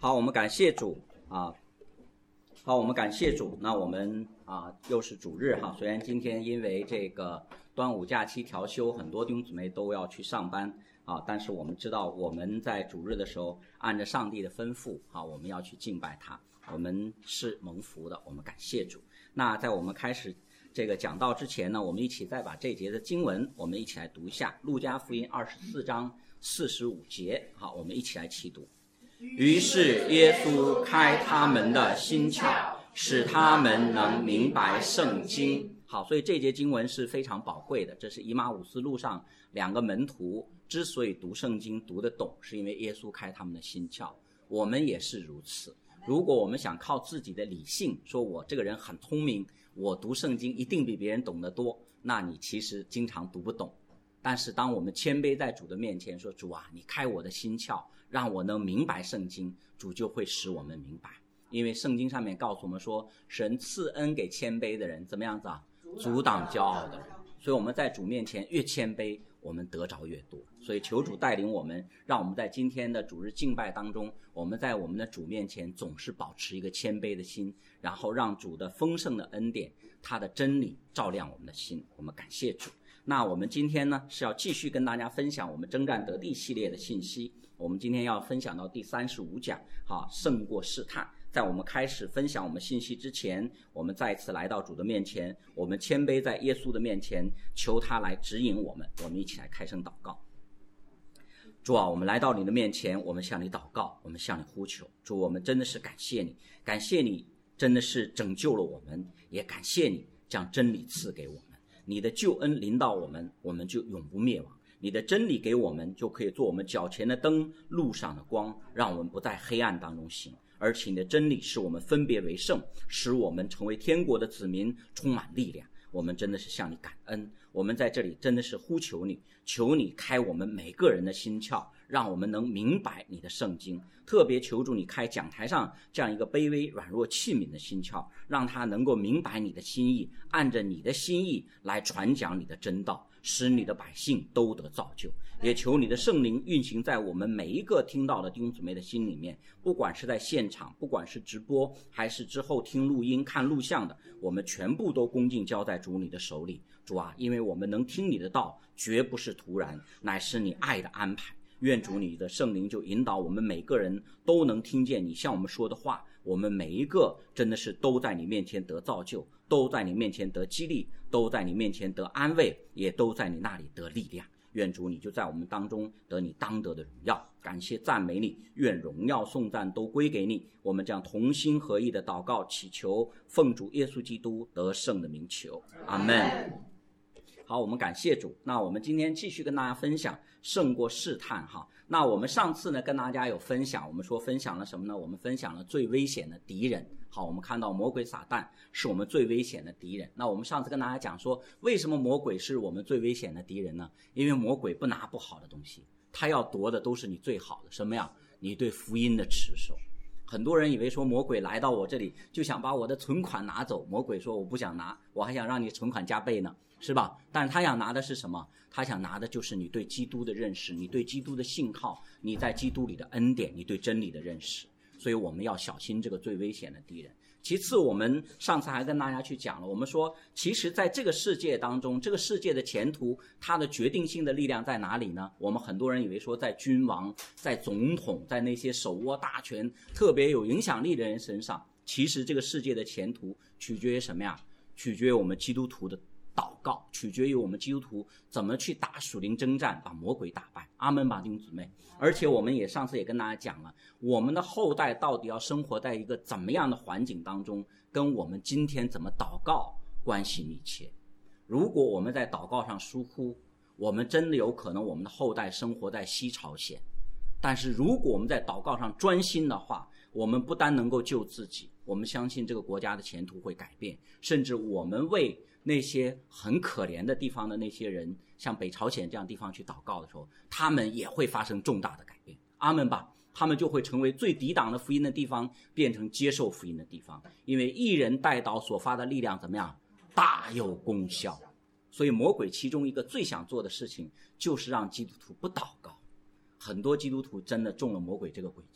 好，我们感谢主啊。好，我们感谢主。那我们又是主日哈，虽然今天因为这个端午假期调休，很多弟兄姊妹都要去上班啊，但是我们知道我们在主日的时候，按照上帝的吩咐啊，我们要去敬拜他，我们是蒙福的，我们感谢主。那在我们开始这个讲道之前呢，我们一起再把这节的经文我们一起来读一下，路加福音24章45节。好，我们一起来齐读。于是耶稣开他们的心窍，使他们能明白圣经。好，所以这节经文是非常宝贵的，这是以马忤斯路上两个门徒之所以读圣经读得懂，是因为耶稣开他们的心窍。我们也是如此，如果我们想靠自己的理性说我这个人很聪明，我读圣经一定比别人懂得多，那你其实经常读不懂。但是当我们谦卑在主的面前说，主啊，你开我的心窍，让我能明白圣经，主就会使我们明白。因为圣经上面告诉我们说，神赐恩给谦卑的人怎么样子啊？阻挡骄傲的人。所以我们在主面前越谦卑，我们得着越多。所以求主带领我们，让我们在今天的主日敬拜当中，我们在我们的主面前总是保持一个谦卑的心，然后让主的丰盛的恩典，他的真理照亮我们的心。我们感谢主。那我们今天呢是要继续跟大家分享我们征战得地系列的信息。我们今天要分享到第35讲，好，胜过试探。在我们开始分享我们信息之前，我们再次来到主的面前，我们谦卑在耶稣的面前，求他来指引我们。我们一起来开声祷告。主啊，我们来到你的面前，我们向你祷告，我们向你呼求。主，我们真的是感谢你，感谢你真的是拯救了我们，也感谢你将真理赐给我们。你的救恩临到我们，我们就永不灭亡。你的真理给我们，就可以做我们脚前的灯，路上的光，让我们不在黑暗当中行。而且你的真理使我们分别为圣，使我们成为天国的子民，充满力量。我们真的是向你感恩，我们在这里真的是呼求你，求你开我们每个人的心窍，让我们能明白你的圣经。特别求助你开讲台上这样一个卑微软弱器皿的心窍，让他能够明白你的心意，按着你的心意来传讲你的真道，使你的百姓都得造就。也求你的圣灵运行在我们每一个听到的弟兄姊妹的心里面，不管是在现场，不管是直播，还是之后听录音看录像的，我们全部都恭敬交在主你的手里。主啊，因为我们能听你的道，绝不是突然，乃是你爱的安排。愿主你的圣灵就引导我们每个人都能听见你向我们说的话，我们每一个真的是都在你面前得造就，都在你面前得激励，都在你面前得安慰，也都在你那里得力量。愿主你就在我们当中得你当得的荣耀，感谢赞美你，愿荣耀颂赞都归给你。我们将同心合意的祷告祈求，奉主耶稣基督得胜的名求，阿们。好，我们感谢主。那我们今天继续跟大家分享胜过试探哈。那我们上次呢跟大家有分享，我们说分享了什么呢？我们分享了最危险的敌人。好，我们看到魔鬼撒旦是我们最危险的敌人。那我们上次跟大家讲说，为什么魔鬼是我们最危险的敌人呢？因为魔鬼不拿不好的东西，他要夺的都是你最好的，什么呀？你对福音的持守。很多人以为说魔鬼来到我这里就想把我的存款拿走，魔鬼说我不想拿，我还想让你存款加倍呢，是吧？但是他想拿的是什么？他想拿的就是你对基督的认识，你对基督的信靠，你在基督里的恩典，你对真理的认识。所以我们要小心这个最危险的敌人。其次，我们上次还跟大家去讲了，我们说其实在这个世界当中，这个世界的前途它的决定性的力量在哪里呢？我们很多人以为说在君王，在总统，在那些手握大权特别有影响力的人身上。其实这个世界的前途取决于什么呀？取决于我们基督徒的祷告，取决于我们基督徒怎么去打属灵征战，把魔鬼打败。阿们吧，弟兄姊妹。而且我们也上次也跟大家讲了，我们的后代到底要生活在一个怎么样的环境当中，跟我们今天怎么祷告关系密切。如果我们在祷告上疏忽，我们真的有可能我们的后代生活在西朝鲜。但是如果我们在祷告上专心的话，我们不单能够救自己，我们相信这个国家的前途会改变，甚至我们为那些很可怜的地方的那些人，像北朝鲜这样地方去祷告的时候，他们也会发生重大的改变。阿们吧，他们就会成为最抵挡的福音的地方，变成接受福音的地方。因为一人代祷所发的力量怎么样？大有功效。所以魔鬼其中一个最想做的事情，就是让基督徒不祷告。很多基督徒真的中了魔鬼这个诡计，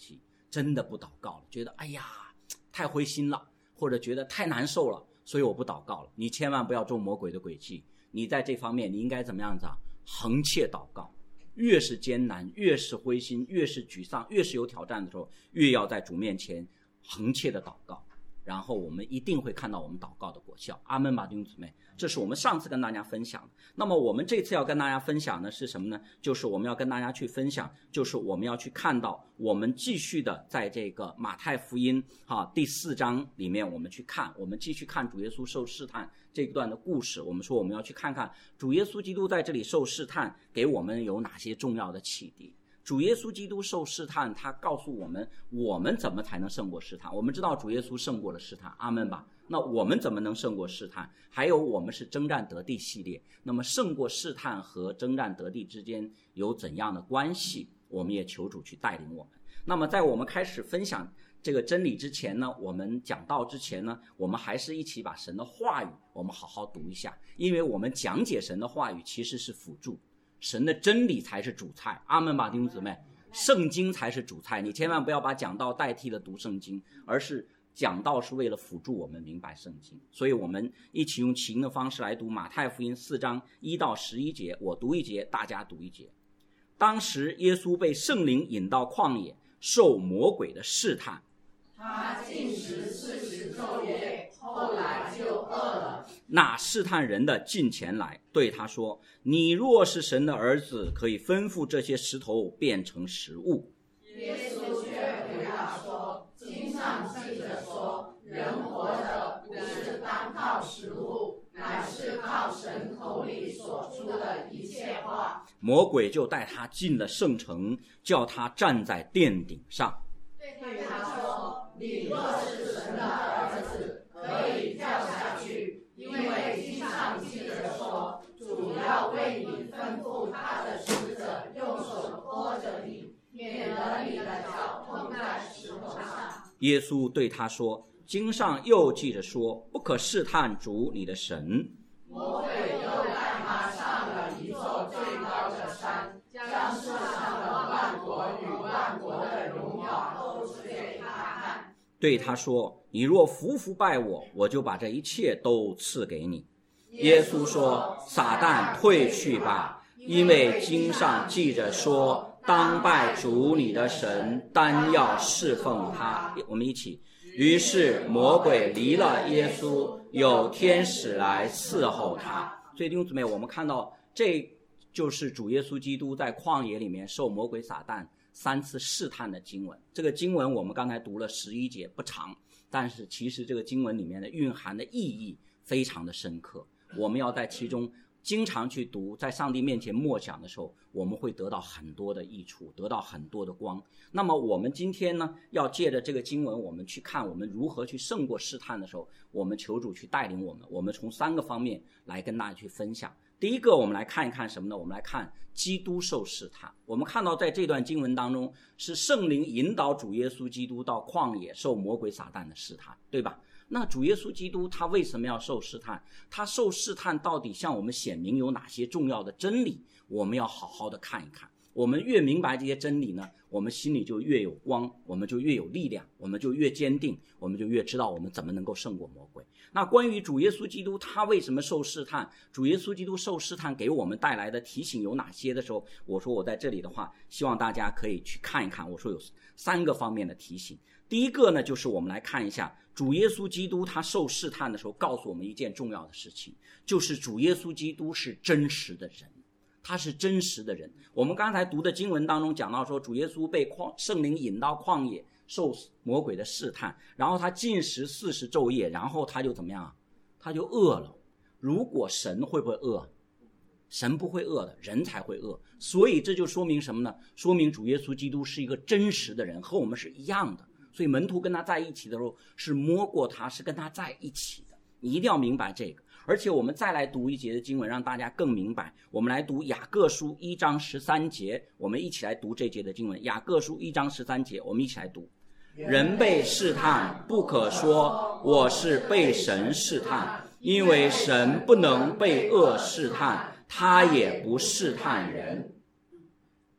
真的不祷告了，觉得哎呀太灰心了，或者觉得太难受了，所以我不祷告了。你千万不要中魔鬼的诡计，你在这方面你应该怎么样子啊？横切祷告，越是艰难，越是灰心，越是沮丧，越是有挑战的时候，越要在主面前横切的祷告，然后我们一定会看到我们祷告的果效。阿们吧，弟兄姊妹，这是我们上次跟大家分享的。那么我们这次要跟大家分享的是什么呢？就是我们要跟大家去分享，就是我们要去看到，我们继续的在这个马太福音第4章里面，我们去看，我们继续看主耶稣受试探这一段的故事。我们说我们要去看看主耶稣基督在这里受试探给我们有哪些重要的启迪。主耶稣基督受试探，他告诉我们我们怎么才能胜过试探。我们知道主耶稣胜过了试探，阿们吧。那我们怎么能胜过试探？还有我们是征战得地系列，那么胜过试探和征战得地之间有怎样的关系？我们也求主去带领我们。那么在我们开始分享这个真理之前呢，我们讲道之前呢，我们还是一起把神的话语我们好好读一下，因为我们讲解神的话语其实是辅助，神的真理才是主菜。阿们吧，弟兄姊妹，圣经才是主菜。你千万不要把讲道代替了读圣经，而是讲道是为了辅助我们明白圣经。所以我们一起用起音的方式来读马太福音4章1到11节，我读一节，大家读一节。当时耶稣被圣灵引到旷野，受魔鬼的试探。 他禁食40昼夜，后来就饿了。 那试探人的近前来，对他说：你若是神的儿子，可以吩咐这些石头变成食物。 耶稣却回答说：经上记着说，人活着不是单靠食物，乃是靠神口里所出的一切话。 魔鬼就带他进了圣城，叫他站在殿顶上， 对他说：你若是神的儿子，可以跳下去，因为经上记着说，主要为你吩咐他的使者用手托着你，免得你的脚碰在石头上。 耶稣对他说：经上又记着说，不可试探主你的神。 魔鬼又带他上了一座最高的山，将世上的万国与万国的荣耀都指给他看， 对他说：你若服拜我，我就把这一切都赐给你。耶稣说：撒旦退去吧，因为经上记着说，当拜主你的神，单要侍奉他。我们一起。于是魔鬼离了耶稣，有天使来伺候他。所以弟兄姊妹，我们看到这就是主耶稣基督在旷野里面受魔鬼撒旦3次试探的经文。这个经文我们刚才读了11节，不长，但是其实这个经文里面的蕴含的意义非常的深刻。我们要在其中经常去读，在上帝面前默想的时候，我们会得到很多的益处，得到很多的光。那么我们今天呢，要借着这个经文，我们去看我们如何去胜过试探的时候，我们求主去带领我们。我们从3个方面来跟大家去分享。第一个，我们来看一看什么呢？我们来看基督受试探。我们看到在这段经文当中，是圣灵引导主耶稣基督到旷野受魔鬼撒旦的试探，对吧？那主耶稣基督他为什么要受试探？他受试探到底向我们显明有哪些重要的真理？我们要好好的看一看。我们越明白这些真理呢，我们心里就越有光，我们就越有力量，我们就越坚定，我们就越知道我们怎么能够胜过魔鬼。那关于主耶稣基督他为什么受试探，主耶稣基督受试探给我们带来的提醒有哪些的时候，我说我在这里的话，希望大家可以去看一看。我说有3个方面的提醒。第一个呢，就是我们来看一下主耶稣基督他受试探的时候告诉我们一件重要的事情，就是主耶稣基督是真实的人，他是真实的人。我们刚才读的经文当中讲到说，主耶稣被圣灵引到旷野受魔鬼的试探，然后他禁食40昼夜，然后他就怎么样？他就饿了。如果神会不会饿？神不会饿的，人才会饿。所以这就说明什么呢？说明主耶稣基督是一个真实的人，和我们是一样的。所以门徒跟他在一起的时候是摸过他，是跟他在一起的。你一定要明白这个。而且我们再来读一节的经文，让大家更明白。我们来读雅各书1章13节，我们一起来读这节的经文。雅各书1章13节，我们一起来读。人被试探，不可说我是被神试探，因为神不能被恶试探，他也不试探人。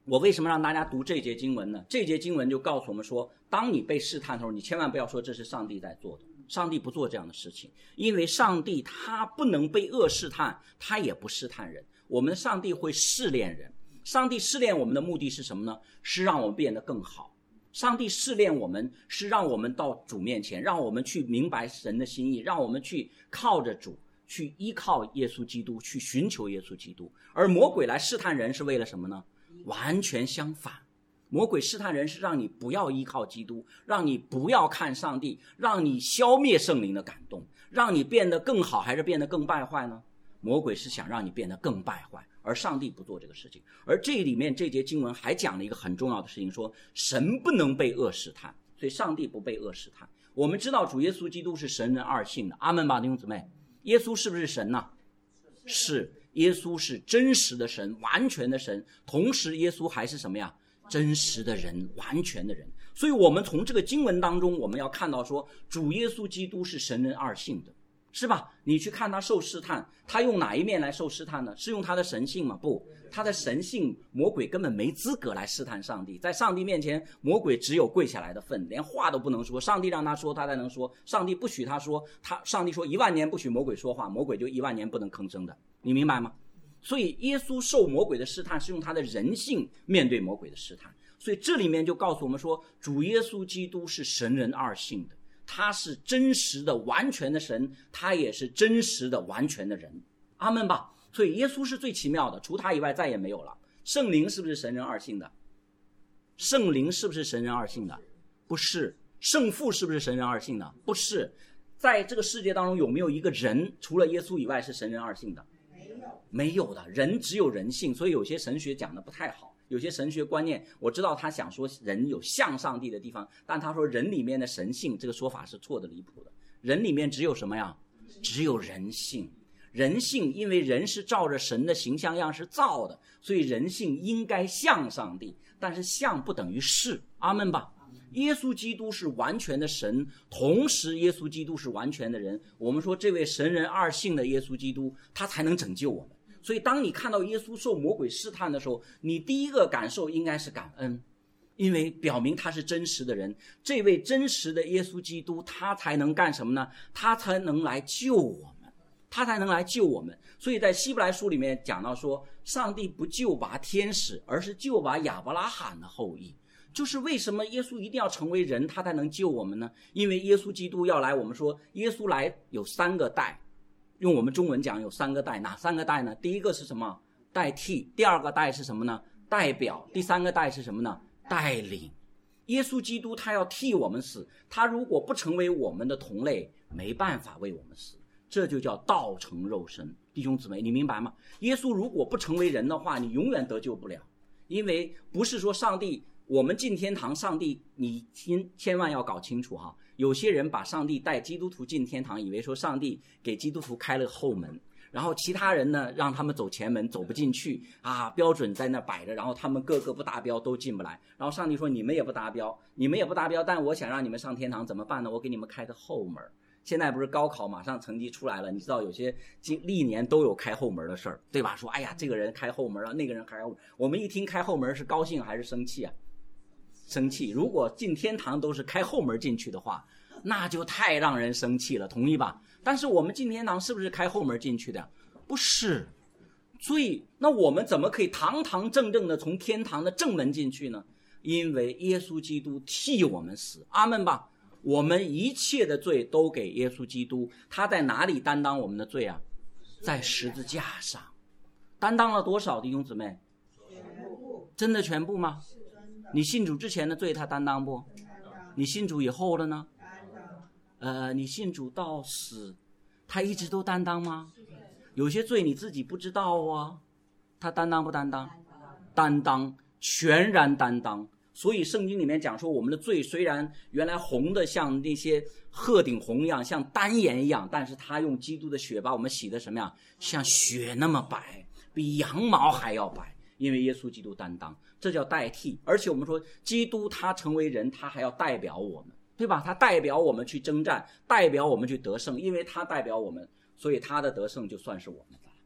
我为什么让大家读这节经文呢？这节经文就告诉我们说，当你被试探的时候，你千万不要说这是上帝在做的，上帝不做这样的事情，因为上帝他不能被恶试探，他也不试探人。我们上帝会试炼人，上帝试炼我们的目的是什么呢？是让我们变得更好。上帝试炼我们是让我们到主面前，让我们去明白神的心意，让我们去靠着主，去依靠耶稣基督，去寻求耶稣基督。而魔鬼来试探人是为了什么呢？完全相反，魔鬼试探人是让你不要依靠基督，让你不要看上帝，让你消灭圣灵的感动，让你变得更好还是变得更败坏呢？魔鬼是想让你变得更败坏，而上帝不做这个事情。而这里面这节经文还讲了一个很重要的事情，说神不能被恶试探，所以上帝不被恶试探。我们知道主耶稣基督是神人二性的，阿们吧弟兄姊妹。耶稣是不是神呢？是，耶稣是真实的神，完全的神，同时耶稣还是什么呀？真实的人，完全的人。所以我们从这个经文当中，我们要看到说主耶稣基督是神人二性的，是吧？你去看他受试探，他用哪一面来受试探呢？是用他的神性吗？不，他的神性魔鬼根本没资格来试探上帝。在上帝面前，魔鬼只有跪下来的份，连话都不能说。上帝让他说他才能说，上帝不许他说，上帝说10000年不许魔鬼说话，魔鬼就10000年不能吭声的，你明白吗？所以耶稣受魔鬼的试探是用他的人性面对魔鬼的试探。所以这里面就告诉我们说，主耶稣基督是神人二性的，他是真实的完全的神，他也是真实的完全的人，阿们吧。所以耶稣是最奇妙的，除他以外再也没有了。圣灵是不是神人二性的？圣灵是不是神人二性的？不是。圣父是不是神人二性的？不是。在这个世界当中有没有一个人除了耶稣以外是神人二性的？没有的，人只有人性。所以有些神学讲的不太好，有些神学观念，我知道他想说人有像上帝的地方，但他说人里面的神性这个说法是错的离谱的。人里面只有什么呀？只有人性。人性因为人是照着神的形象样式造的，所以人性应该像上帝，但是像不等于是，阿们吧。耶稣基督是完全的神，同时耶稣基督是完全的人。我们说这位神人二性的耶稣基督，他才能拯救我们。所以当你看到耶稣受魔鬼试探的时候，你第一个感受应该是感恩，因为表明他是真实的人。这位真实的耶稣基督，他才能干什么呢？他才能来救我们，他才能来救我们。所以在希伯来书里面讲到说，上帝不救拔天使，而是救拔亚伯拉罕的后裔。就是为什么耶稣一定要成为人，他才能救我们呢？因为耶稣基督要来，我们说耶稣来有3个代，用我们中文讲有3个代。哪3个代呢？第一个是什么？代替。第2个代是什么呢？代表。第3个代是什么呢？带领。耶稣基督他要替我们死，他如果不成为我们的同类，没办法为我们死，这就叫道成肉身。弟兄姊妹，你明白吗？耶稣如果不成为人的话，你永远得救不了。因为不是说上帝我们进天堂，上帝你千万要搞清楚哈。有些人把上帝带基督徒进天堂，以为说上帝给基督徒开了后门，然后其他人呢让他们走前门，走不进去啊，标准在那摆着，然后他们个个不达标都进不来。然后上帝说你们也不达标，但我想让你们上天堂，怎么办呢？我给你们开个后门。现在不是高考马上成绩出来了，你知道有些历年都有开后门的事儿，对吧？说哎呀这个人开后门了，那个人开后门。我们一听开后门是高兴还是生气啊？生气。如果进天堂都是开后门进去的话，那就太让人生气了，同意吧？但是我们进天堂是不是开后门进去的？不是。所以那我们怎么可以堂堂正正的从天堂的正门进去呢？因为耶稣基督替我们死，阿们吧。我们一切的罪都给耶稣基督，他在哪里担当我们的罪啊？在十字架上。担当了多少弟兄姊妹？真的全部吗？你信主之前的罪他担当不？你信主以后的呢？你信主到死他一直都担当吗？有些罪你自己不知道啊，他担当不担当？担当，全然担当。所以圣经里面讲说，我们的罪虽然原来红的像那些鹤顶红一样，像丹颜一样，但是他用基督的血把我们洗的什么样？像雪那么白，比羊毛还要白。因为耶稣基督担当，这叫代替。而且我们说基督他成为人，他还要代表我们，对吧？他代表我们去征战，代表我们去得胜。因为他代表我们，所以他的得胜就算是我们的。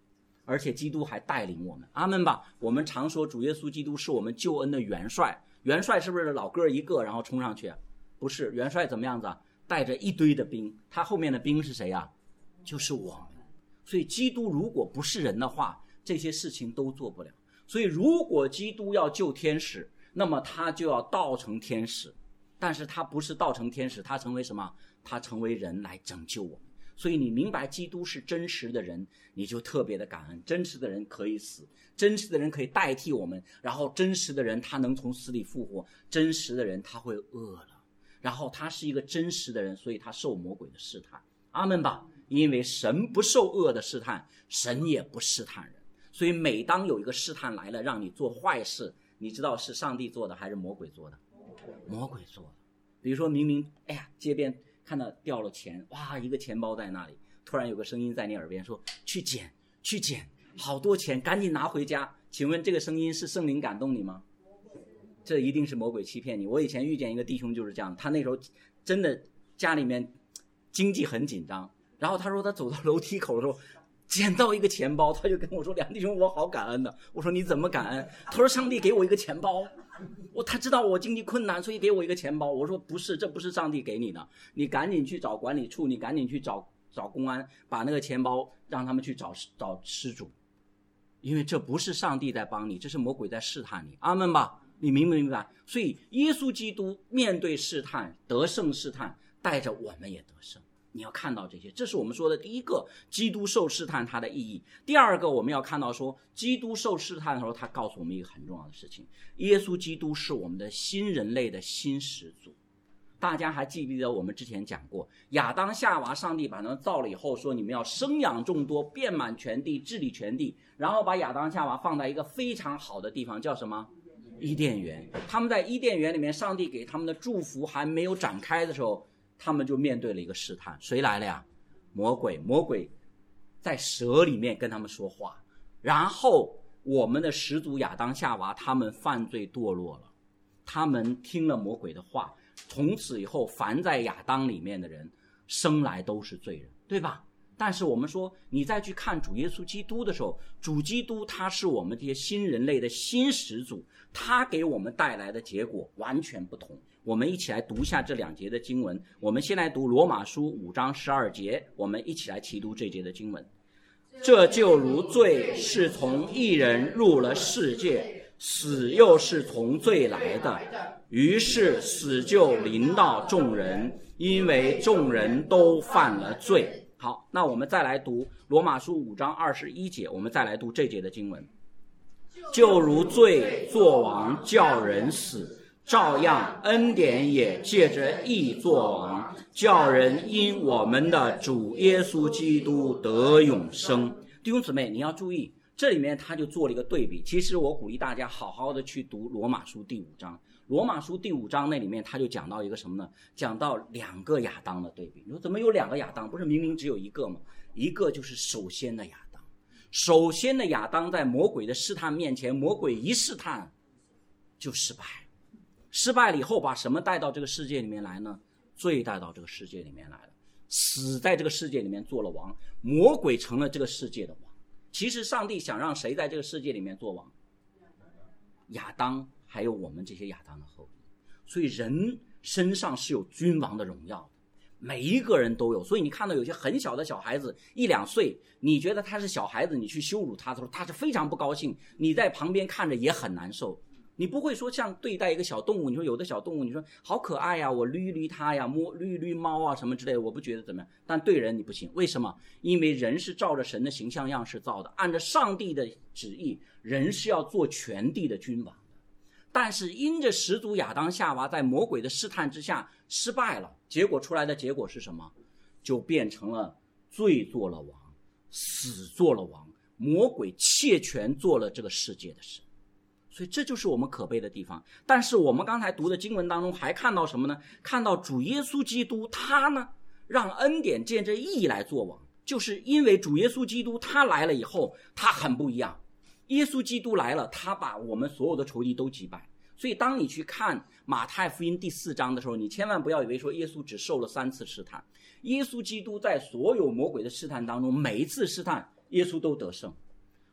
而且基督还带领我们，阿们吧。我们常说主耶稣基督是我们救恩的元帅，元帅是不是老哥一个然后冲上去？不是，元帅怎么样子啊？带着一堆的兵，他后面的兵是谁啊？就是我们。所以基督如果不是人的话，这些事情都做不了。所以如果基督要救天使，那么他就要道成天使，但是他不是道成天使，他成为什么？他成为人来拯救我们。所以你明白基督是真实的人，你就特别的感恩。真实的人可以死，真实的人可以代替我们，然后真实的人他能从死里复活，真实的人他会饿了，然后他是一个真实的人，所以他受魔鬼的试探，阿们吧。因为神不受恶的试探，神也不试探人，所以每当有一个试探来了让你做坏事，你知道是上帝做的还是魔鬼做的？魔鬼做的。比如说明明街边看到掉了钱，哇，一个钱包在那里，突然有个声音在你耳边说去捡，好多钱，赶紧拿回家。请问这个声音是圣灵感动你吗？这一定是魔鬼欺骗你。我以前遇见一个弟兄就是这样，他那时候真的家里面经济很紧张，然后他说他走到楼梯口的时候捡到一个钱包，他就跟我说梁弟兄我好感恩的。我说你怎么感恩？他说上帝给我一个钱包，他知道我经济困难，所以给我一个钱包。我说不是，这不是上帝给你的，你赶紧去找管理处，你赶紧去找公安，把那个钱包让他们去找失主，因为这不是上帝在帮你，这是魔鬼在试探你，阿们吧。你明不明白？所以耶稣基督面对试探，得胜试探，带着我们也得胜。你要看到这些，这是我们说的第一个，基督受试探它的意义。第二个，我们要看到说，基督受试探的时候，他告诉我们一个很重要的事情，耶稣基督是我们的新人类的新始祖。大家还记不记得我们之前讲过，亚当夏娃上帝把他们造了以后，说你们要生养众多，遍满全地，治理全地，然后把亚当夏娃放在一个非常好的地方，叫什么？伊甸园。他们在伊甸园里面，上帝给他们的祝福还没有展开的时候，他们就面对了一个试探。谁来了呀？魔鬼。魔鬼在蛇里面跟他们说话，然后我们的始祖亚当夏娃他们犯罪堕落了，他们听了魔鬼的话，从此以后凡在亚当里面的人生来都是罪人，对吧？但是我们说你再去看主耶稣基督的时候，主基督他是我们这些新人类的新始祖，他给我们带来的结果完全不同。我们一起来读一下这2节的经文。我们先来读罗马书5章12节，我们一起来齐读这节的经文。这就如罪是从一人入了世界，死又是从罪来的，于是死就临到众人，因为众人都犯了罪。好，那我们再来读罗马书5章21节，我们再来读这节的经文。就如罪作王叫人死，照样恩典也借着义作王，叫人因我们的主耶稣基督得永生。弟兄姊妹，你要注意，这里面他就做了一个对比。其实我鼓励大家好好的去读罗马书第5章。罗马书第5章那里面他就讲到一个什么呢？讲到2个亚当的对比。你说怎么有2个亚当？不是明明只有一个吗？一个就是首先的亚当。首先的亚当在魔鬼的试探面前，魔鬼一试探就失败，失败了以后把什么带到这个世界里面来呢？罪带到这个世界里面来了，死在这个世界里面做了王，魔鬼成了这个世界的王。其实上帝想让谁在这个世界里面做王？亚当还有我们这些亚当的后裔。所以人身上是有君王的荣耀的，每一个人都有。所以你看到有些很小的小孩子1、2岁，你觉得他是小孩子，你去羞辱他的时候，他是非常不高兴，你在旁边看着也很难受。你不会说像对待一个小动物，你说有的小动物你说好可爱呀，我捋捋它呀，摸捋捋猫啊什么之类的，我不觉得怎么样。但对人你不行，为什么？因为人是照着神的形象样式造的，按照上帝的旨意，人是要做全地的君王的。但是因着始祖亚当夏娃在魔鬼的试探之下失败了，结果出来的结果是什么？就变成了罪做了王，死做了王，魔鬼窃权做了这个世界的神。所以这就是我们可悲的地方。但是我们刚才读的经文当中还看到什么呢？看到主耶稣基督他呢让恩典借着义来做王，就是因为主耶稣基督他来了以后，他很不一样。耶稣基督来了，他把我们所有的仇敌都击败。所以当你去看马太福音第4章的时候，你千万不要以为说耶稣只受了3次试探。耶稣基督在所有魔鬼的试探当中，每一次试探耶稣都得胜。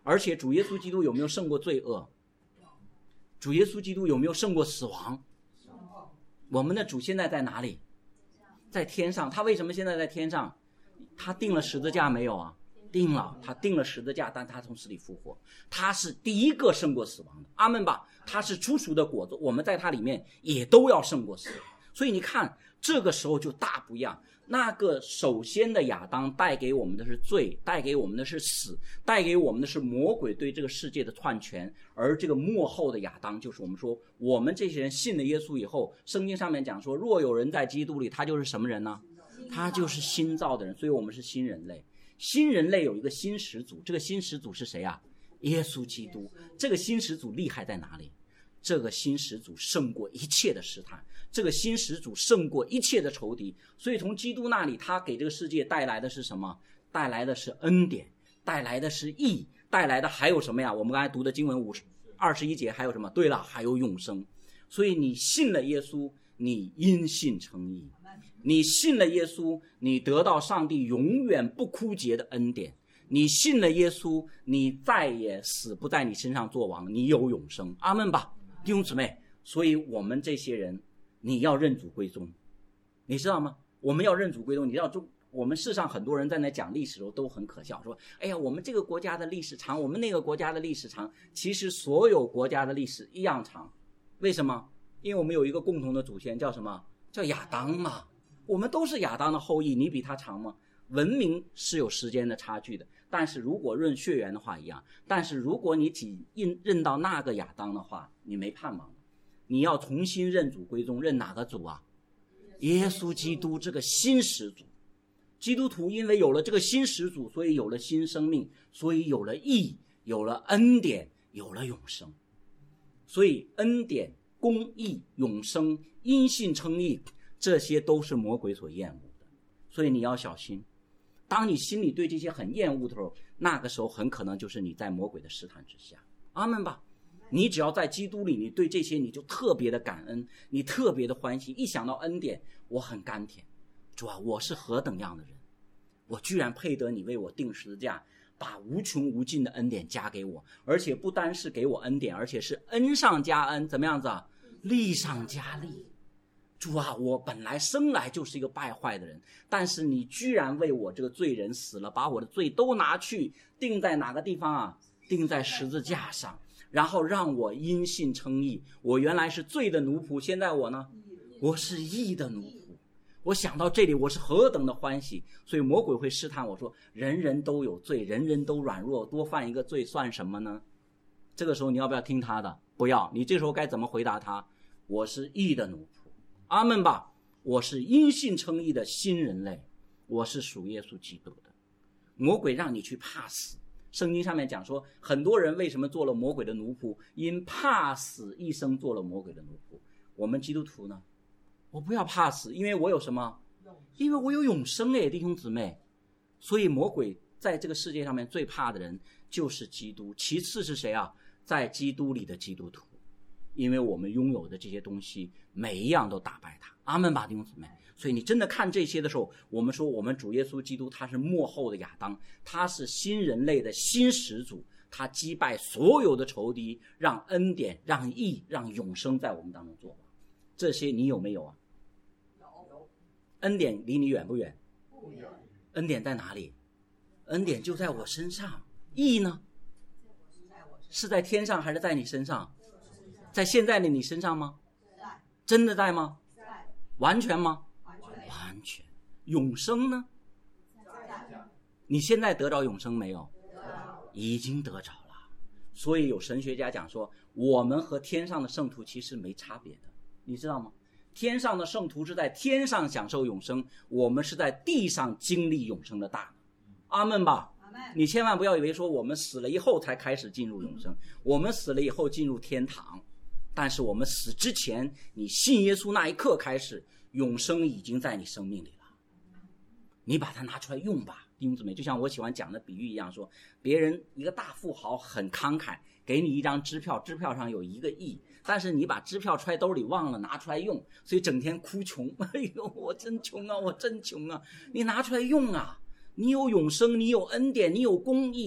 而且主耶稣基督有没有胜过罪恶？主耶稣基督有没有胜过死亡？我们的主现在在哪里？在天上。他为什么现在在天上？他定了十字架没有啊？定了，他定了十字架，但他从死里复活，他是第一个胜过死亡的。阿们吧。他是初熟的果子，我们在他里面也都要胜过死亡。所以你看这个时候就大不一样。那个首先的亚当带给我们的是罪，带给我们的是死，带给我们的是魔鬼对这个世界的篡权。而这个末后的亚当就是我们说我们这些人信了耶稣以后，圣经上面讲说若有人在基督里，他就是什么人呢？他就是新造的人。所以我们是新人类。新人类有一个新始祖，这个新始祖是谁啊？耶稣基督。这个新始祖厉害在哪里？这个新始祖胜过一切的试探，这个新始祖胜过一切的仇敌。所以从基督那里，他给这个世界带来的是什么？带来的是恩典，带来的是义，带来的还有什么呀？我们刚才读的经文21节还有什么？对了，还有永生。所以你信了耶稣，你因信称义。你信了耶稣，你得到上帝永远不枯竭的恩典。你信了耶稣，你再也死不在你身上作王，你有永生。阿们吧，弟兄姊妹。所以我们这些人，你要认主归宗，你知道吗？我们要认主归宗。你知道我们世上很多人在那讲历史的时候都很可笑，说哎呀，我们这个国家的历史长，我们那个国家的历史长。其实所有国家的历史一样长。为什么？因为我们有一个共同的祖先，叫什么？叫亚当嘛。我们都是亚当的后裔，你比他长吗？文明是有时间的差距的，但是如果论血缘的话一样。但是如果你只认到那个亚当的话，你没盼望。你要重新认主归宗。认哪个主啊？耶稣基督这个新始祖。基督徒因为有了这个新始祖，所以有了新生命，所以有了义，有了恩典，有了永生。所以恩典、公义、永生、因信称义，这些都是魔鬼所厌恶的。所以你要小心，当你心里对这些很厌恶的时候，那个时候很可能就是你在魔鬼的试探之下。阿们吧。你只要在基督里，你对这些你就特别的感恩，你特别的欢喜。一想到恩典，我很甘甜。主啊，我是何等样的人，我居然配得你为我定十字架，把无穷无尽的恩典加给我。而且不单是给我恩典，而且是恩上加恩。怎么样子啊？利上加利。主啊，我本来生来就是一个败坏的人，但是你居然为我这个罪人死了，把我的罪都拿去钉在哪个地方啊？钉在十字架上，然后让我因信称义。我原来是罪的奴仆，现在我呢，我是义的奴仆。我想到这里，我是何等的欢喜。所以魔鬼会试探我说，人人都有罪，人人都软弱，多犯一个罪算什么呢？这个时候你要不要听他的？不要。你这时候该怎么回答他？我是义的奴仆。阿们吧。我是因信称义的新人类，我是属耶稣基督的。魔鬼让你去怕死。圣经上面讲说，很多人为什么做了魔鬼的奴仆？因怕死一生做了魔鬼的奴仆。我们基督徒呢？我不要怕死，因为我有什么？因为我有永生哎，弟兄姊妹。所以魔鬼在这个世界上面最怕的人就是基督，其次是谁啊？在基督里的基督徒。因为我们拥有的这些东西每一样都打败他。阿们吧，弟兄姊妹。所以你真的看这些的时候，我们说我们主耶稣基督他是末后的亚当，他是新人类的新始祖，他击败所有的仇敌，让恩典、让义、让永生在我们当中做王。这些你有没有啊？有。恩典离你远不远？不远。恩典在哪里？恩典就在我身上。义呢？是在天上还是在你身上？在现在的你身上吗？真的在吗？完全吗？完全。永生呢？你现在得着永生没有？已经得着了。所以有神学家讲说，我们和天上的圣徒其实没差别的，你知道吗？天上的圣徒是在天上享受永生，我们是在地上经历永生的大能。阿们吧。你千万不要以为说我们死了以后才开始进入永生，我们死了以后进入天堂，但是我们死之前，你信耶稣那一刻开始，永生已经在你生命里了。你把它拿出来用吧，弟兄姊妹。就像我喜欢讲的比喻一样，说别人一个大富豪很慷慨，给你一张支票，支票上有1个亿，但是你把支票揣兜里忘了拿出来用，所以整天哭穷。哎呦，我真穷啊，我真穷啊！你拿出来用啊！你有永生，你有恩典，你有公义，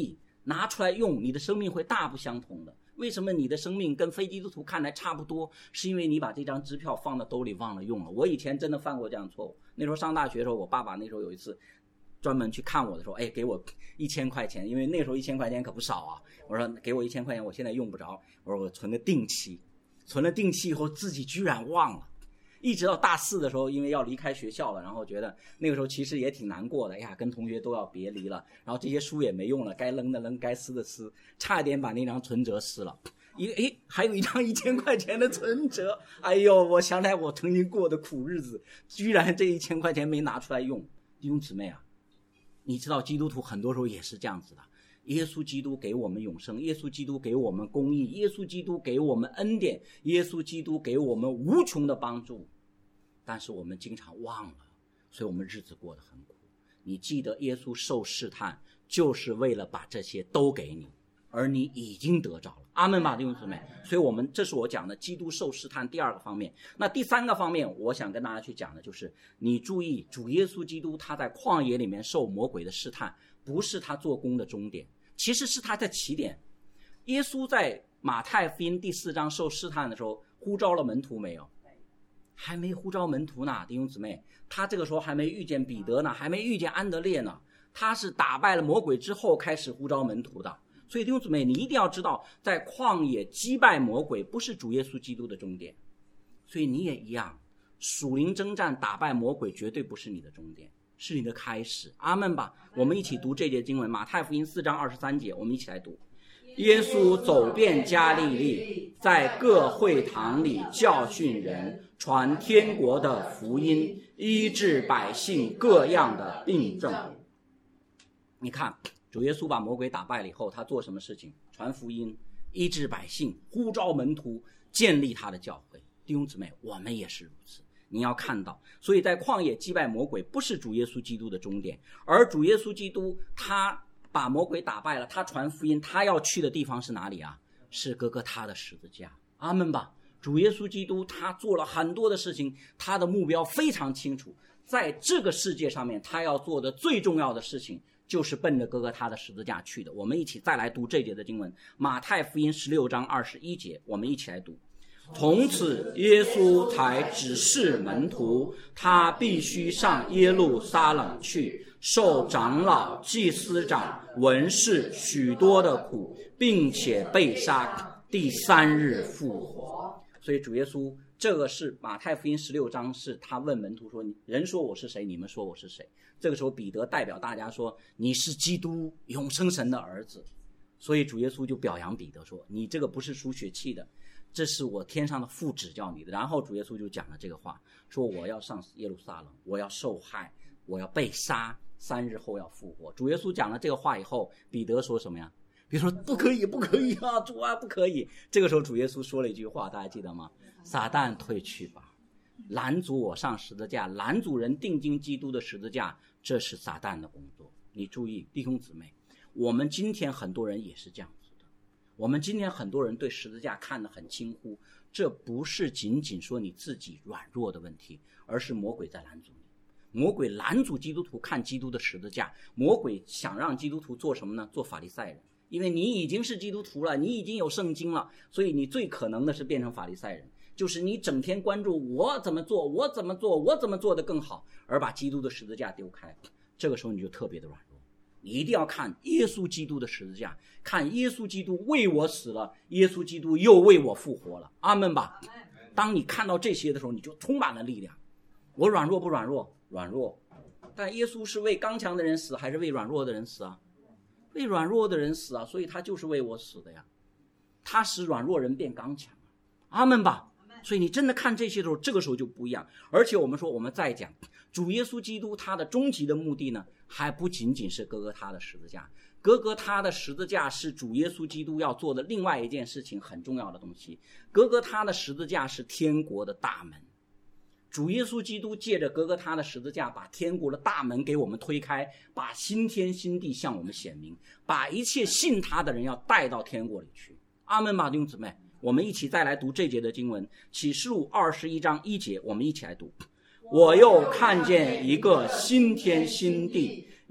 拿出来用，你的生命会大不相同的。为什么你的生命跟非基督徒看来差不多？是因为你把这张支票放到兜里忘了用了。我以前真的犯过这样错误。那时候上大学的时候，我爸爸那时候有一次专门去看我的时候，给我1000块钱，因为那时候1000块钱可不少啊。我说给我1000块钱，我现在用不着。我说我存了定期以后自己居然忘了。一直到大4的时候，因为要离开学校了，然后觉得那个时候其实也挺难过的，跟同学都要别离了，然后这些书也没用了，该扔的扔，该撕的撕，差一点把那张存折撕了。还有一张1000块钱的存折，我想来我曾经过的苦日子，居然这1000块钱没拿出来用。弟兄姊妹啊，你知道基督徒很多时候也是这样子的。耶稣基督给我们永生，耶稣基督给我们公义，耶稣基督给我们恩典，耶稣基督给我们无穷的帮助，但是我们经常忘了，所以我们日子过得很苦。你记得耶稣受试探就是为了把这些都给你，而你已经得着了。阿们吧，弟兄姊妹。所以这是我讲的基督受试探第2个方面。那第3个方面我想跟大家去讲的就是你注意，主耶稣基督他在旷野里面受魔鬼的试探，不是他做工的终点，其实是他的起点。耶稣在马太福音第4章受试探的时候呼召了门徒没有？还没呼召门徒呢，弟兄姊妹。他这个时候还没遇见彼得呢，还没遇见安德烈呢，他是打败了魔鬼之后开始呼召门徒的。所以弟兄姊妹，你一定要知道，在旷野击败魔鬼不是主耶稣基督的终点，所以你也一样，属灵征战打败魔鬼绝对不是你的终点，是你的开始。阿们吧。我们一起读这节经文，马太福音4章23节，我们一起来读。耶稣走遍加利利，在各会堂里教训人，传天国的福音，医治百姓各样的病症。你看主耶稣把魔鬼打败了以后，他做什么事情？传福音，医治百姓，呼召门徒，建立他的教会。弟兄姊妹，我们也是如此。你要看到，所以在旷野击败魔鬼不是主耶稣基督的终点，而主耶稣基督他把魔鬼打败了，他传福音，他要去的地方是哪里啊？是哥哥他的十字架。阿们吧。主耶稣基督他做了很多的事情，他的目标非常清楚，在这个世界上面他要做的最重要的事情就是奔着哥哥他的十字架去的。我们一起再来读这节的经文，马太福音16章21节，我们一起来读。从此耶稣才指示门徒，他必须上耶路撒冷去，受长老、祭司长、文士许多的苦，并且被杀，第3日复活。所以主耶稣这个是马太福音16章，是他问门徒说，人说我是谁？你们说我是谁？这个时候彼得代表大家说，你是基督，永生神的儿子。所以主耶稣就表扬彼得说，你这个不是属血气的，这是我天上的父指教你的。然后主耶稣就讲了这个话，说我要上耶路撒冷，我要受害，我要被杀，3日后要复活。主耶稣讲了这个话以后，彼得说什么呀？比如说不可以啊，主啊，不可以。这个时候主耶稣说了一句话，大家记得吗？撒旦退去吧，拦阻我上十字架，拦阻人定睛基督的十字架，这是撒旦的工作。你注意，弟兄姊妹，我们今天很多人也是这样子的。我们今天很多人对十字架看得很轻忽，这不是仅仅说你自己软弱的问题，而是魔鬼在拦阻你。魔鬼拦阻基督徒看基督的十字架，魔鬼想让基督徒做什么呢？做法利赛人。因为你已经是基督徒了，你已经有圣经了，所以你最可能的是变成法利赛人，就是你整天关注我怎么做，我怎么做，我怎么做得更好，而把基督的十字架丢开。这个时候你就特别的软弱。你一定要看耶稣基督的十字架，看耶稣基督为我死了，耶稣基督又为我复活了。阿们吧。当你看到这些的时候，你就充满了力量。我软弱不软弱？软弱。但耶稣是为刚强的人死，还是为软弱的人死啊？为软弱的人死啊，所以他就是为我死的呀。他使软弱人变刚强。阿们吧。所以你真的看这些的时候，这个时候就不一样。而且我们说，我们再讲主耶稣基督他的终极的目的呢，还不仅仅是哥哥他的十字架。哥哥他的十字架是主耶稣基督要做的另外一件事情，很重要的东西。哥哥他的十字架是天国的大门。主耶稣基督借着哥哥他的十字架，把天国的大门给我们推开，把新天新地向我们显明，把一切信他的人要带到天国里去。阿们吧，弟兄姊妹。我们一起再来读这节的经文，启示录21章1节，我们一起来读。我又看见一个新天新地，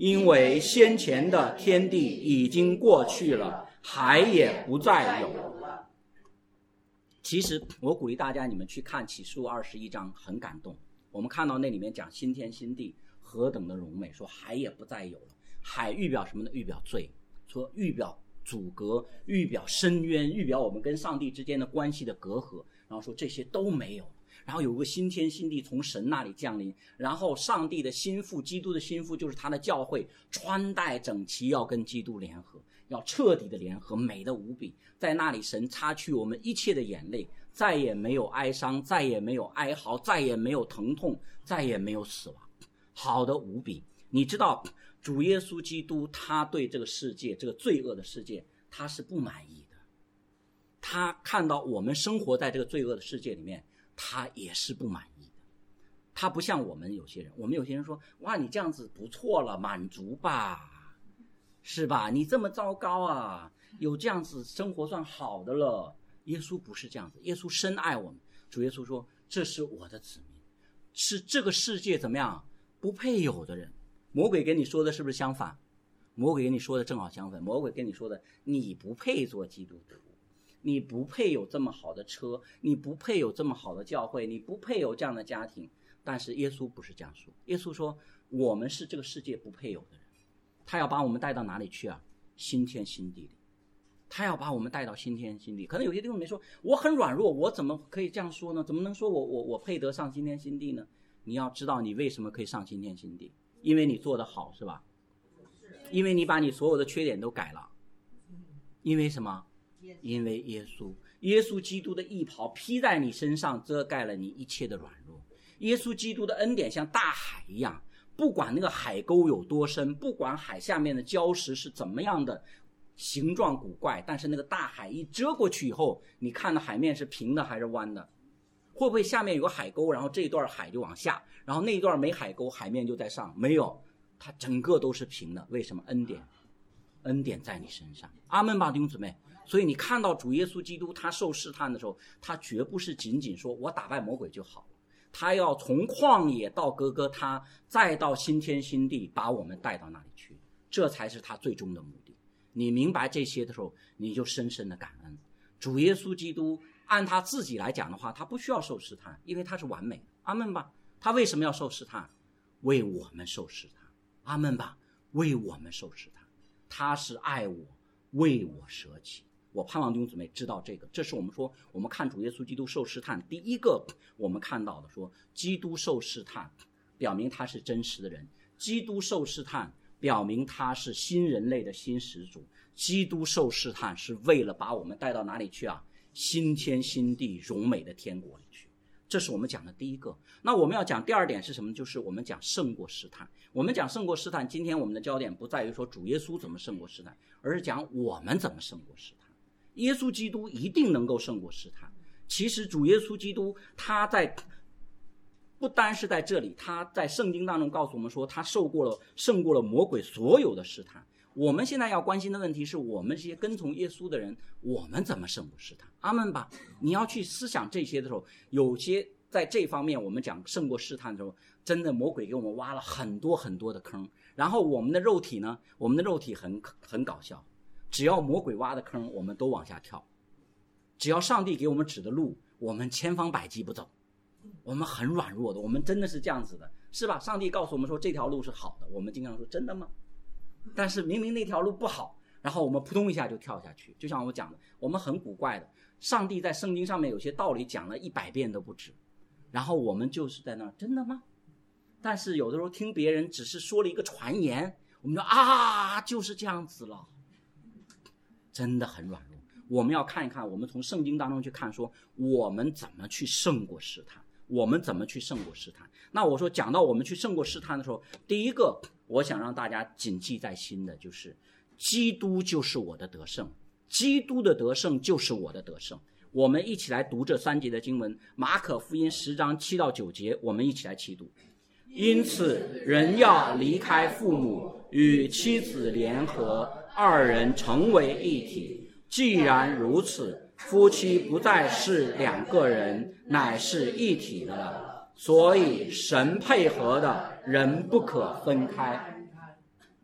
因为先前的天地已经过去了，海也不再有了。其实我鼓励大家，你们去看启示录21章，很感动。我们看到那里面讲新天新地何等的荣美，说海也不再有了。海预表什么呢？预表罪，说预表阻隔，预表深渊，预表我们跟上帝之间的关系的隔阂。然后说这些都没有，然后有个新天新地从神那里降临，然后上帝的心腹，基督的心腹就是他的教会，穿戴整齐，要跟基督联合，要彻底的联合，美的无比。在那里神擦去我们一切的眼泪，再也没有哀伤，再也没有哀嚎，再也没有疼痛，再也没有死亡，好的无比。你知道主耶稣基督他对这个世界，这个罪恶的世界，他是不满意的。他看到我们生活在这个罪恶的世界里面，他也是不满意的。他不像我们有些人，我们有些人说，哇，你这样子不错了，满足吧，是吧？你这么糟糕啊，有这样子生活算好的了。耶稣不是这样子，耶稣深爱我们。主耶稣说，这是我的子民，是这个世界怎么样不配有的人。魔鬼跟你说的是不是相反？魔鬼跟你说的正好相反。魔鬼跟你说的，你不配做基督徒，你不配有这么好的车，你不配有这么好的教会，你不配有这样的家庭。但是耶稣不是这样说，耶稣说我们是这个世界不配有的人，他要把我们带到哪里去啊？新天新地里。他要把我们带到新天新地。可能有些弟兄没说，我很软弱，我怎么可以这样说呢？怎么能说我配得上新天新地呢？你要知道你为什么可以上新天新地，因为你做得好，是吧？因为你把你所有的缺点都改了。因为什么？因为耶稣基督的义袍披在你身上，遮盖了你一切的软弱。耶稣基督的恩典像大海一样，不管那个海沟有多深，不管海下面的礁石是怎么样的形状古怪，但是那个大海一遮过去以后，你看的海面是平的还是弯的？会不会下面有个海沟，然后这一段海就往下，然后那一段没海沟，海面就在上？没有，它整个都是平的。为什么？恩典在你身上。阿们吧，弟兄姊妹。所以你看到主耶稣基督他受试探的时候，他绝不是仅仅说我打败魔鬼就好了，他要从旷野到哥哥他，再到新天新地，把我们带到那里去，这才是他最终的目的。你明白这些的时候，你就深深的感恩。主耶稣基督按他自己来讲的话，他不需要受试探，因为他是完美的。阿们吧。他为什么要受试探？为我们受试探。阿们吧。为我们受试探。他是爱我，为我舍己。我盼望弟兄姊妹知道这个，这是我们说我们看主耶稣基督受试探第一个我们看到的，说基督受试探表明他是真实的人，基督受试探表明他是新人类的新始祖，基督受试探是为了把我们带到哪里去啊？新天新地，荣美的天国里去。这是我们讲的第一个。那我们要讲第二点是什么？就是我们讲胜过试探。我们讲胜过试探，今天我们的焦点不在于说主耶稣怎么胜过试探，而是讲我们怎么胜过试探。耶稣基督一定能够胜过试探。其实主耶稣基督他不单是在这里，他在圣经当中告诉我们说他胜过了魔鬼所有的试探。我们现在要关心的问题是，我们这些跟从耶稣的人，我们怎么胜过试探？阿们吧。你要去思想这些的时候，有些在这方面我们讲胜过试探的时候，真的魔鬼给我们挖了很多很多的坑。然后我们的肉体呢，我们的肉体很搞笑，只要魔鬼挖的坑我们都往下跳，只要上帝给我们指的路我们千方百计不走。我们很软弱的，我们真的是这样子的，是吧？上帝告诉我们说这条路是好的，我们经常说真的吗？但是明明那条路不好，然后我们扑通一下就跳下去。就像我讲的，我们很古怪的，上帝在圣经上面有些道理讲了100遍都不止，然后我们就是在那真的吗？但是有的时候听别人只是说了一个传言，我们说就是这样子了，真的很软弱。我们要看一看，我们从圣经当中去看，说我们怎么去胜过试探，我们怎么去胜过试探。那我说讲到我们去胜过试探的时候，第一个我想让大家谨记在心的就是基督就是我的得胜，基督的得胜就是我的得胜。我们一起来读这3节的经文，马可福音10章7到9节，我们一起来齐读。因此人要离开父母，与妻子联合，2人成为一体。既然如此，夫妻不再是2个人，乃是一体的了。所以神配合的人不可分开。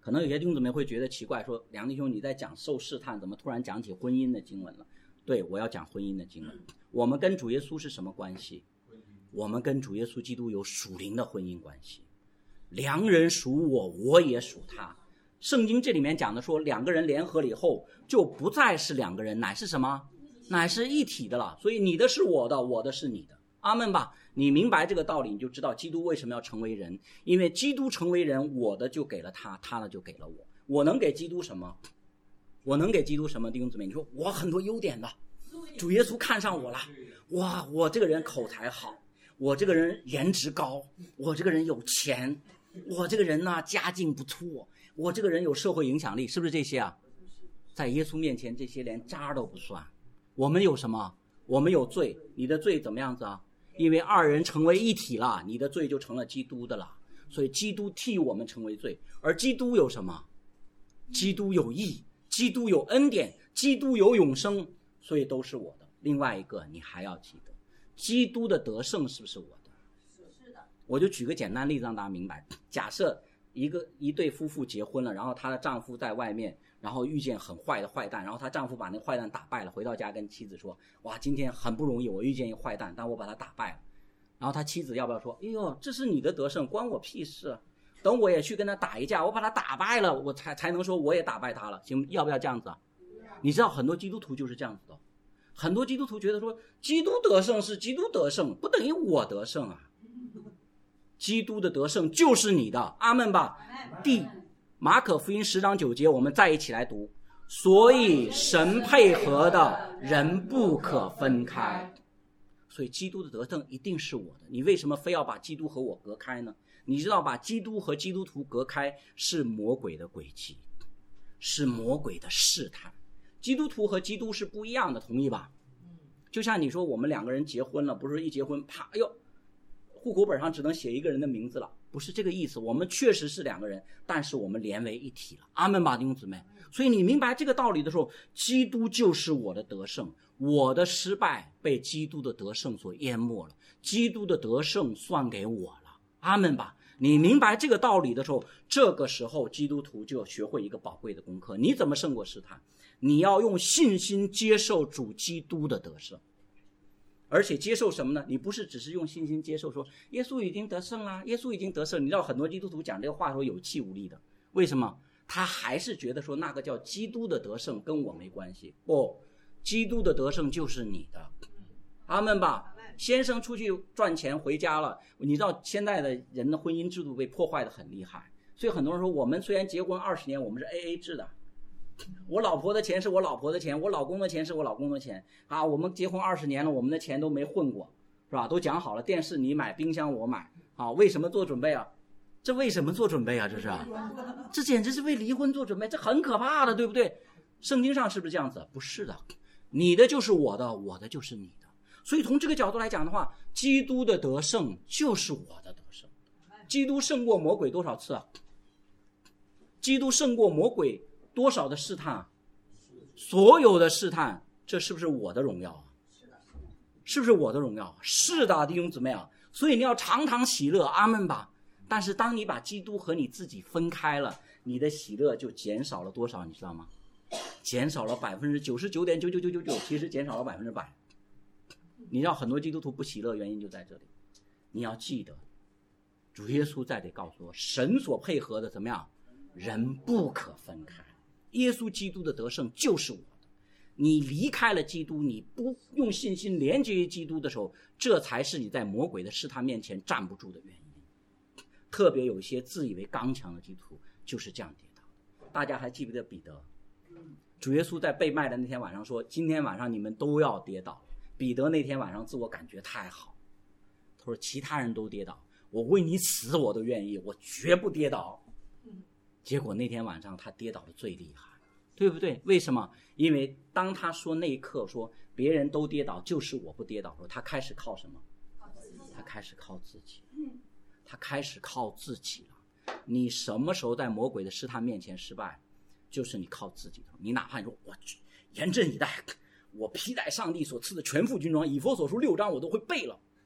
可能有些弟兄姊妹会觉得奇怪，说梁弟兄你在讲受试探，怎么突然讲起婚姻的经文了？对，我要讲婚姻的经文。我们跟主耶稣是什么关系？我们跟主耶稣基督有属灵的婚姻关系。良人属我，我也属他。圣经这里面讲的说，两个人联合了以后，就不再是两个人，乃是什么？乃是一体的了。所以你的是我的，我的是你的。阿们吧。你明白这个道理，你就知道基督为什么要成为人。因为基督成为人，我的就给了他，他的就给了我。我能给基督什么？我能给基督什么？弟兄姊妹，你说我很多优点的，主耶稣看上我了，哇，我这个人口才好，我这个人颜值高，我这个人有钱，我这个人呢家境不错，我这个人有社会影响力，是不是这些啊？在耶稣面前这些连渣都不算。我们有什么？我们有罪。你的罪怎么样子啊？因为二人成为一体了，你的罪就成了基督的了。所以基督替我们成为罪。而基督有什么？基督有义，基督有恩典，基督有永生，所以都是我的。另外一个你还要记得，基督的得胜是不是我的？ 是的。 我就举个简单例子让大家明白。假设一对夫妇结婚了，然后她的丈夫在外面，然后遇见很坏的坏蛋，然后她丈夫把那个坏蛋打败了，回到家跟妻子说，哇，今天很不容易，我遇见一个坏蛋，但我把他打败了。然后他妻子要不要说，哎呦，这是你的得胜，关我屁事，等我也去跟他打一架，我把他打败了，我才能说我也打败他了，行，要不要这样子啊？你知道很多基督徒就是这样子的。很多基督徒觉得说，基督得胜是基督得胜，不等于我得胜啊。基督的得胜就是你的，阿们吧。马可福音10章9节，我们再一起来读。所以神配合的人不可分开。所以基督的得胜一定是我的，你为什么非要把基督和我隔开呢？你知道把基督和基督徒隔开是魔鬼的诡计，是魔鬼的试探。基督徒和基督是不一样的，同意吧？就像你说我们两个人结婚了，不是一结婚啪，哎呦，户口本上只能写一个人的名字了，不是这个意思。我们确实是两个人，但是我们连为一体了。阿们吧，弟兄姊妹。所以你明白这个道理的时候，基督就是我的得胜，我的失败被基督的得胜所淹没了，基督的得胜算给我了。阿们吧。你明白这个道理的时候，这个时候基督徒就要学会一个宝贵的功课。你怎么胜过试探？你要用信心接受主基督的得胜。而且接受什么呢？你不是只是用信心接受说耶稣已经得胜了，耶稣已经得胜。你知道很多基督徒讲这个话的时候有气无力的，为什么？他还是觉得说那个叫基督的得胜跟我没关系。不，基督的得胜就是你的。阿们吧。先生出去赚钱回家了，你知道现在的人的婚姻制度被破坏的很厉害，所以很多人说我们虽然结婚20年，我们是 AA 制的，我老婆的钱是我老婆的钱，我老公的钱是我老公的钱啊，我们结婚20年了，我们的钱都没混过，是吧？都讲好了，电视你买，冰箱我买啊，为什么做准备啊？这为什么做准备啊？这简直是为离婚做准备，这很可怕的，对不对？圣经上是不是这样子？不是的，你的就是我的，我的就是你的。所以从这个角度来讲的话，基督的得胜就是我的得胜。基督胜过魔鬼多少次啊？基督胜过魔鬼多少的试探啊？所有的试探，这是不是我的荣耀啊？是不是我的荣耀？是的，弟兄姊妹啊。所以你要常常喜乐，阿们吧。但是当你把基督和你自己分开了，你的喜乐就减少了多少，你知道吗？减少了99.999999%，其实减少了100%。你知道很多基督徒不喜乐，原因就在这里。你要记得，主耶稣在这里告诉我，神所配合的怎么样，人不可分开。耶稣基督的得胜就是我的。你离开了基督，你不用信心连接于基督的时候，这才是你在魔鬼的试探面前站不住的原因。特别有一些自以为刚强的基督徒就是这样跌倒的。大家还记不记得彼得？主耶稣在被卖的那天晚上说，今天晚上你们都要跌倒。彼得那天晚上自我感觉太好，他说其他人都跌倒，我为你死我都愿意，我绝不跌倒。结果那天晚上他跌倒的最厉害，对不对？为什么？因为当他说那一刻说别人都跌倒就是我不跌倒的时候，他开始靠什么？他开始靠自己，他开始靠自己了。你什么时候在魔鬼的试探面前失败，就是你靠自己的。你哪怕你说我严阵以待，我披戴上帝所赐的全副军装，以弗所书6章我都会背了，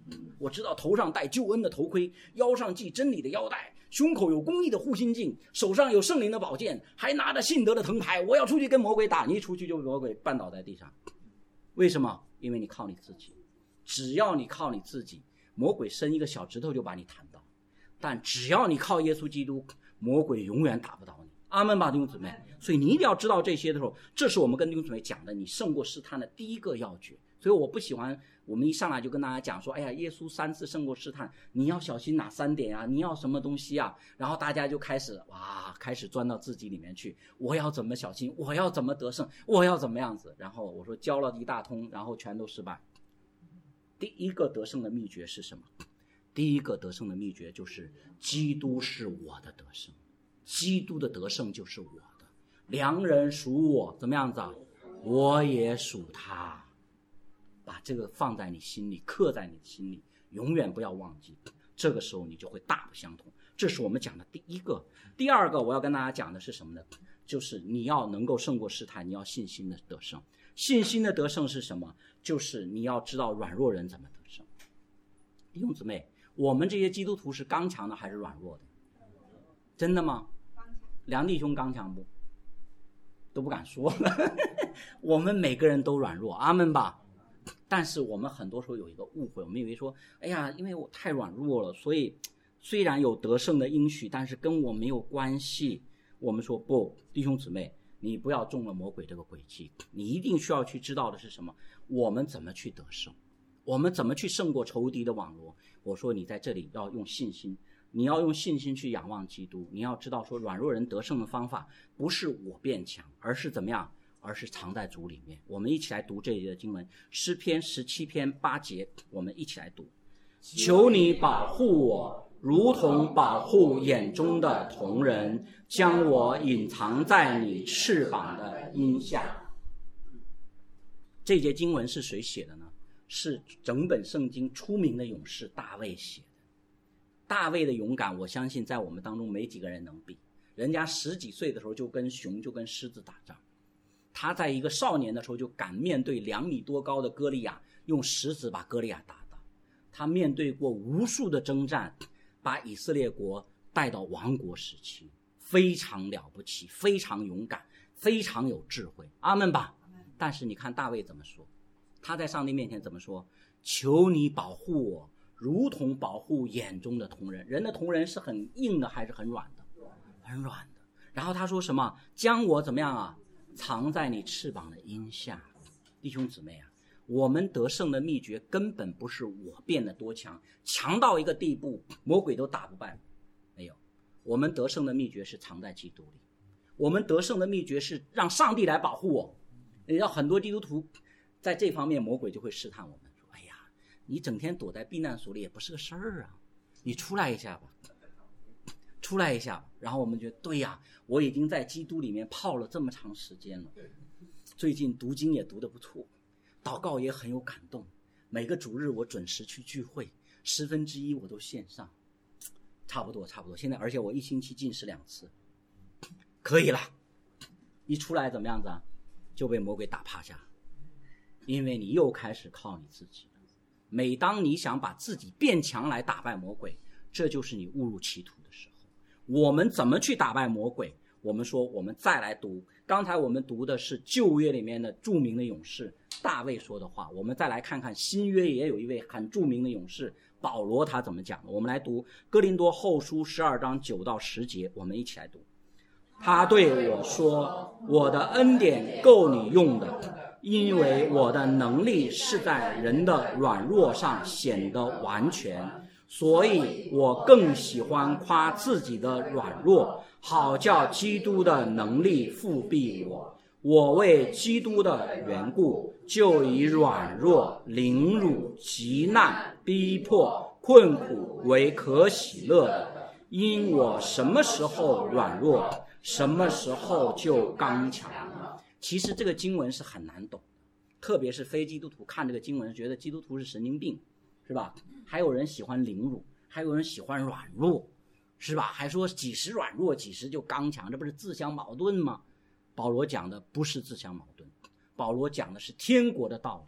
我知道头上戴救恩的头盔，腰上系真理的腰带，胸口有公义的护心镜，手上有圣灵的宝剑，还拿着信德的藤牌，我要出去跟魔鬼打。你一出去就被魔鬼绊倒在地上。为什么？因为你靠你自己。只要你靠你自己，魔鬼伸一个小指头就把你弹倒。但只要你靠耶稣基督，魔鬼永远打不倒你。阿们吧，弟兄姊妹。所以你一定要知道这些的时候，这是我们跟弟兄姊妹讲的你胜过试探的第一个要诀。所以我不喜欢我们一上来就跟大家讲说，哎呀，耶稣3次胜过试探，你要小心哪3点啊？你要什么东西啊？然后大家就开始钻到自己里面去，我要怎么小心？我要怎么得胜？我要怎么样子？然后我说教了一大通，然后全都失败。第一个得胜的秘诀是什么？第一个得胜的秘诀就是基督是我的得胜，基督的得胜就是我的。良人属我，怎么样子啊？我也属他。把这个放在你心里，刻在你的心里，永远不要忘记。这个时候你就会大不相同。这是我们讲的第一个。第二个我要跟大家讲的是什么呢？就是你要能够胜过试探，你要信心的得胜。信心的得胜是什么？就是你要知道软弱人怎么得胜。弟兄姊妹，我们这些基督徒是刚强的还是软弱的？真的吗？梁弟兄刚强不？都不敢说了。我们每个人都软弱，阿们吧。但是我们很多时候有一个误会，我们以为说，哎呀，因为我太软弱了，所以虽然有得胜的应许，但是跟我没有关系。我们说不，弟兄姊妹，你不要中了魔鬼这个诡计。你一定需要去知道的是什么？我们怎么去得胜？我们怎么去胜过仇敌的网罗？我说你在这里要用信心，你要用信心去仰望基督。你要知道说，软弱人得胜的方法不是我变强，而是怎么样？而是藏在主里面。我们一起来读这一节的经文，诗篇17篇8节，我们一起来读。求你保护我，如同保护眼中的瞳人，将我隐藏在你翅膀的荫下。这节经文是谁写的呢？是整本圣经出名的勇士大卫写的。大卫的勇敢，我相信在我们当中没几个人能比。人家10几岁的时候就跟熊就跟狮子打仗，他在一个少年的时候就敢面对2米多高的歌利亚，用石子把歌利亚打倒。他面对过无数的征战，把以色列国带到亡国时期，非常了不起，非常勇敢，非常有智慧。阿们吧。但是你看大卫怎么说？他在上帝面前怎么说？求你保护我，如同保护眼中的瞳人。人的瞳人是很硬的还是很软的？很软的。然后他说什么？将我怎么样啊？藏在你翅膀的荫下。弟兄姊妹啊，我们得胜的秘诀根本不是我变得多强，强到一个地步魔鬼都打不败，没有。我们得胜的秘诀是藏在基督里，我们得胜的秘诀是让上帝来保护我。你知道很多基督徒在这方面魔鬼就会试探我们，说哎呀，你整天躲在避难所里也不是个事儿啊，你出来一下吧，出来一下。然后我们觉得对呀，我已经在基督里面泡了这么长时间了，最近读经也读得不错，祷告也很有感动，每个主日我准时去聚会，1/10我都线上，差不多。现在而且我1星期禁食2次，可以了。一出来怎么样子啊？就被魔鬼打趴下，因为你又开始靠你自己了。每当你想把自己变强来打败魔鬼，这就是你误入歧途的时候。我们怎么去打败魔鬼？我们说我们再来读，刚才我们读的是旧约里面的著名的勇士大卫说的话，我们再来看看新约也有一位很著名的勇士保罗他怎么讲的。我们来读哥林多后书12章9到10节，我们一起来读。他对我说，我的恩典够你用的，因为我的能力是在人的软弱上显得完全，所以我更喜欢夸自己的软弱，好叫基督的能力复庇我。我为基督的缘故，就以软弱、凌辱、急难、逼迫、困苦为可喜乐的，因我什么时候软弱，什么时候就刚强了。其实这个经文是很难懂，特别是非基督徒看这个经文觉得基督徒是神经病，是吧？还有人喜欢凌辱，还有人喜欢软弱，是吧？还说几时软弱几时就刚强，这不是自相矛盾吗？保罗讲的不是自相矛盾，保罗讲的是天国的道理。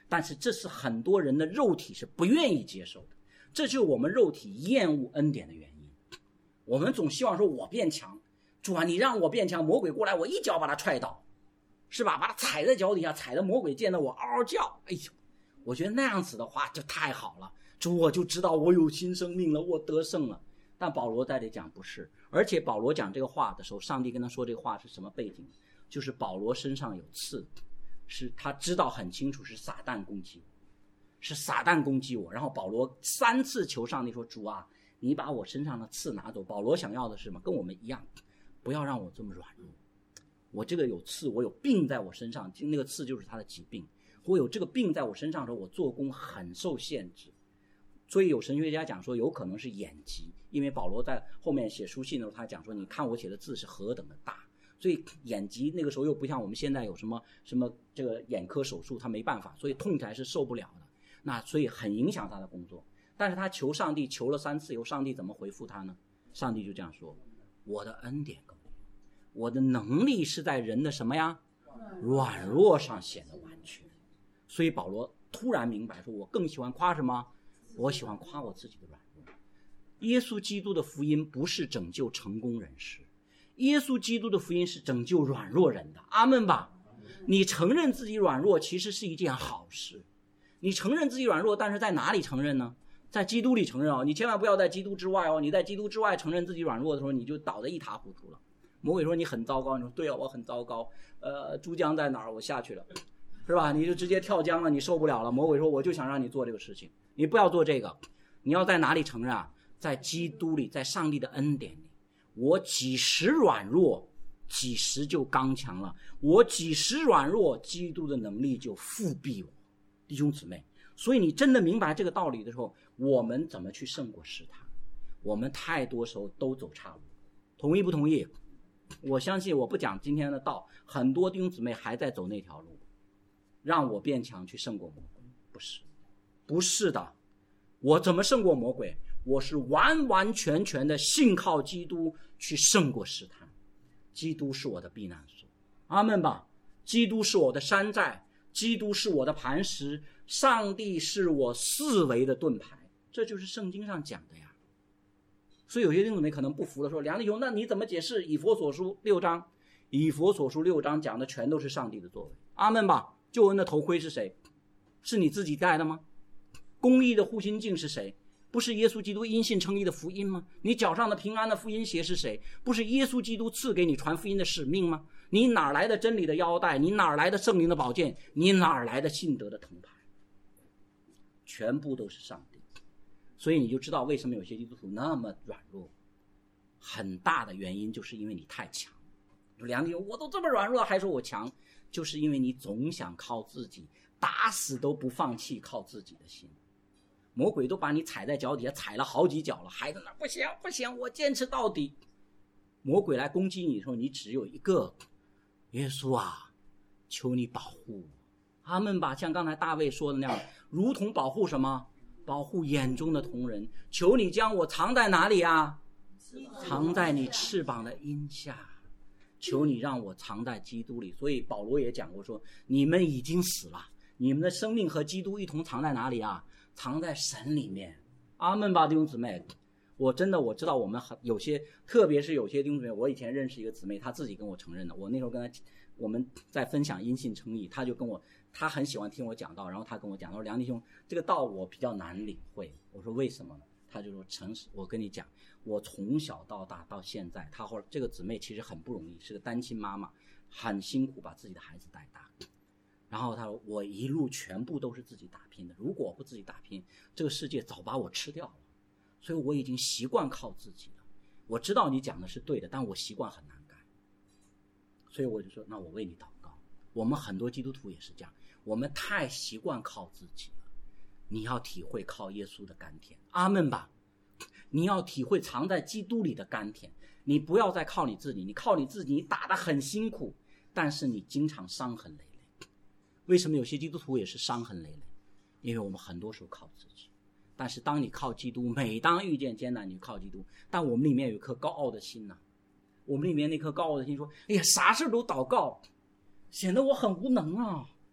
但是这是很多人的肉体是不愿意接受的，这就是我们肉体厌恶恩典的原因。我们总希望说我变强，主啊，你让我变强，魔鬼过来我一脚把他踹倒，是吧？把他踩在脚底下，踩得魔鬼见到我嗷嗷叫。哎呦，我觉得那样子的话就太好了，主，我就知道我有新生命了，我得胜了。但保罗在这里讲不是，而且保罗讲这个话的时候，上帝跟他说这个话是什么背景？就是保罗身上有刺，是他知道很清楚是撒旦攻击我，是撒旦攻击我。然后保罗3次求上帝说，主啊，你把我身上的刺拿走。保罗想要的是什么？跟我们一样，不要让我这么软弱。我这个有刺，我有病在我身上，那个刺就是他的疾病。我有这个病在我身上的时候，我做工很受限制。所以有神学家讲说有可能是眼疾，因为保罗在后面写书信的时候他讲说，你看我写的字是何等的大。所以眼疾那个时候又不像我们现在有什么这个眼科手术，他没办法，所以痛起来是受不了的。那所以很影响他的工作。但是他求上帝求了3次以后，上帝怎么回复他呢？上帝就这样说，我的恩典够你，我的能力是在人的什么呀？软弱上显得完全。所以保罗突然明白说，我更喜欢夸什么？我喜欢夸我自己的软弱。耶稣基督的福音不是拯救成功人士，耶稣基督的福音是拯救软弱人的。阿们吧。你承认自己软弱其实是一件好事。你承认自己软弱，但是在哪里承认呢？在基督里承认哦，你千万不要在基督之外哦。你在基督之外承认自己软弱的时候，你就倒得一塌糊涂了。魔鬼说你很糟糕，你说对啊，我很糟糕。珠江在哪儿？我下去了，是吧？你就直接跳江了，你受不了了。魔鬼说我就想让你做这个事情，你不要做这个。你要在哪里承认啊？在基督里，在上帝的恩典里。我几时软弱，几时就刚强了。我几时软弱，基督的能力就复庇我。弟兄姊妹，所以你真的明白这个道理的时候，我们怎么去胜过试探？我们太多时候都走岔路。同意不同意？我相信我不讲今天的道，很多弟兄姊妹还在走那条路，让我变强去胜过魔鬼。不是的。我怎么胜过魔鬼？我是完完全全的信靠基督去胜过试探。基督是我的避难所。阿们吧。基督是我的山寨，基督是我的磐石，上帝是我四围的盾牌。这就是圣经上讲的呀。所以有些弟兄们可能不服的说，梁弟兄，那你怎么解释以弗所书6章？以弗所书6章讲的全都是上帝的作为。阿们吧。救恩的头盔是谁？是你自己戴的吗？公义的护心镜是谁？不是耶稣基督因信称义的福音吗？你脚上的平安的福音鞋是谁？不是耶稣基督赐给你传福音的使命吗？你哪来的真理的腰带？你哪来的圣灵的宝剑？你哪来的信德的藤牌？全部都是上帝。所以你就知道为什么有些基督徒那么软弱，很大的原因就是因为你太强。梁弟兄，我都这么软弱还说我强，就是因为你总想靠自己，打死都不放弃靠自己的心。魔鬼都把你踩在脚底下，踩了好几脚了，还在那不行不行，我坚持到底。魔鬼来攻击你的时候，你只有一个，耶稣啊，求你保护我。阿们吧。像刚才大卫说的那样，如同保护什么？保护眼中的瞳人。求你将我藏在哪里啊？藏在你翅膀的荫下。求你让我藏在基督里。所以保罗也讲过说，你们已经死了，你们的生命和基督一同藏在哪里啊？藏在神里面。阿们吧。弟兄姊妹，我知道我们有些，特别是有些弟兄姊妹，我以前认识一个姊妹，她自己跟我承认的。我那时候跟她，我们在分享因信称义，她就跟我，她很喜欢听我讲道，然后她跟我讲，她说梁弟兄，这个道我比较难领会。我说为什么呢？她就说诚实，我跟你讲，我从小到大到现在，她后来这个姊妹其实很不容易，是个单亲妈妈，很辛苦把自己的孩子带大。然后他说，我一路全部都是自己打拼的，如果我不自己打拼，这个世界早把我吃掉了。所以我已经习惯靠自己了。我知道你讲的是对的，但我习惯很难改。所以我就说，那我为你祷告。我们很多基督徒也是这样，我们太习惯靠自己了。你要体会靠耶稣的甘甜。阿们吧。你要体会藏在基督里的甘甜。你不要再靠你自己，你靠你自己，你打得很辛苦，但是你经常伤痕累累。为什么有些基督徒也是伤痕累累？因为我们很多时候靠自己。但是当你靠基督，每当遇见艰难你就靠基督。但我们里面有一颗高傲的心呐，我们里面那颗高傲的心说，哎呀，啥事都祷告，显得我很无能啊。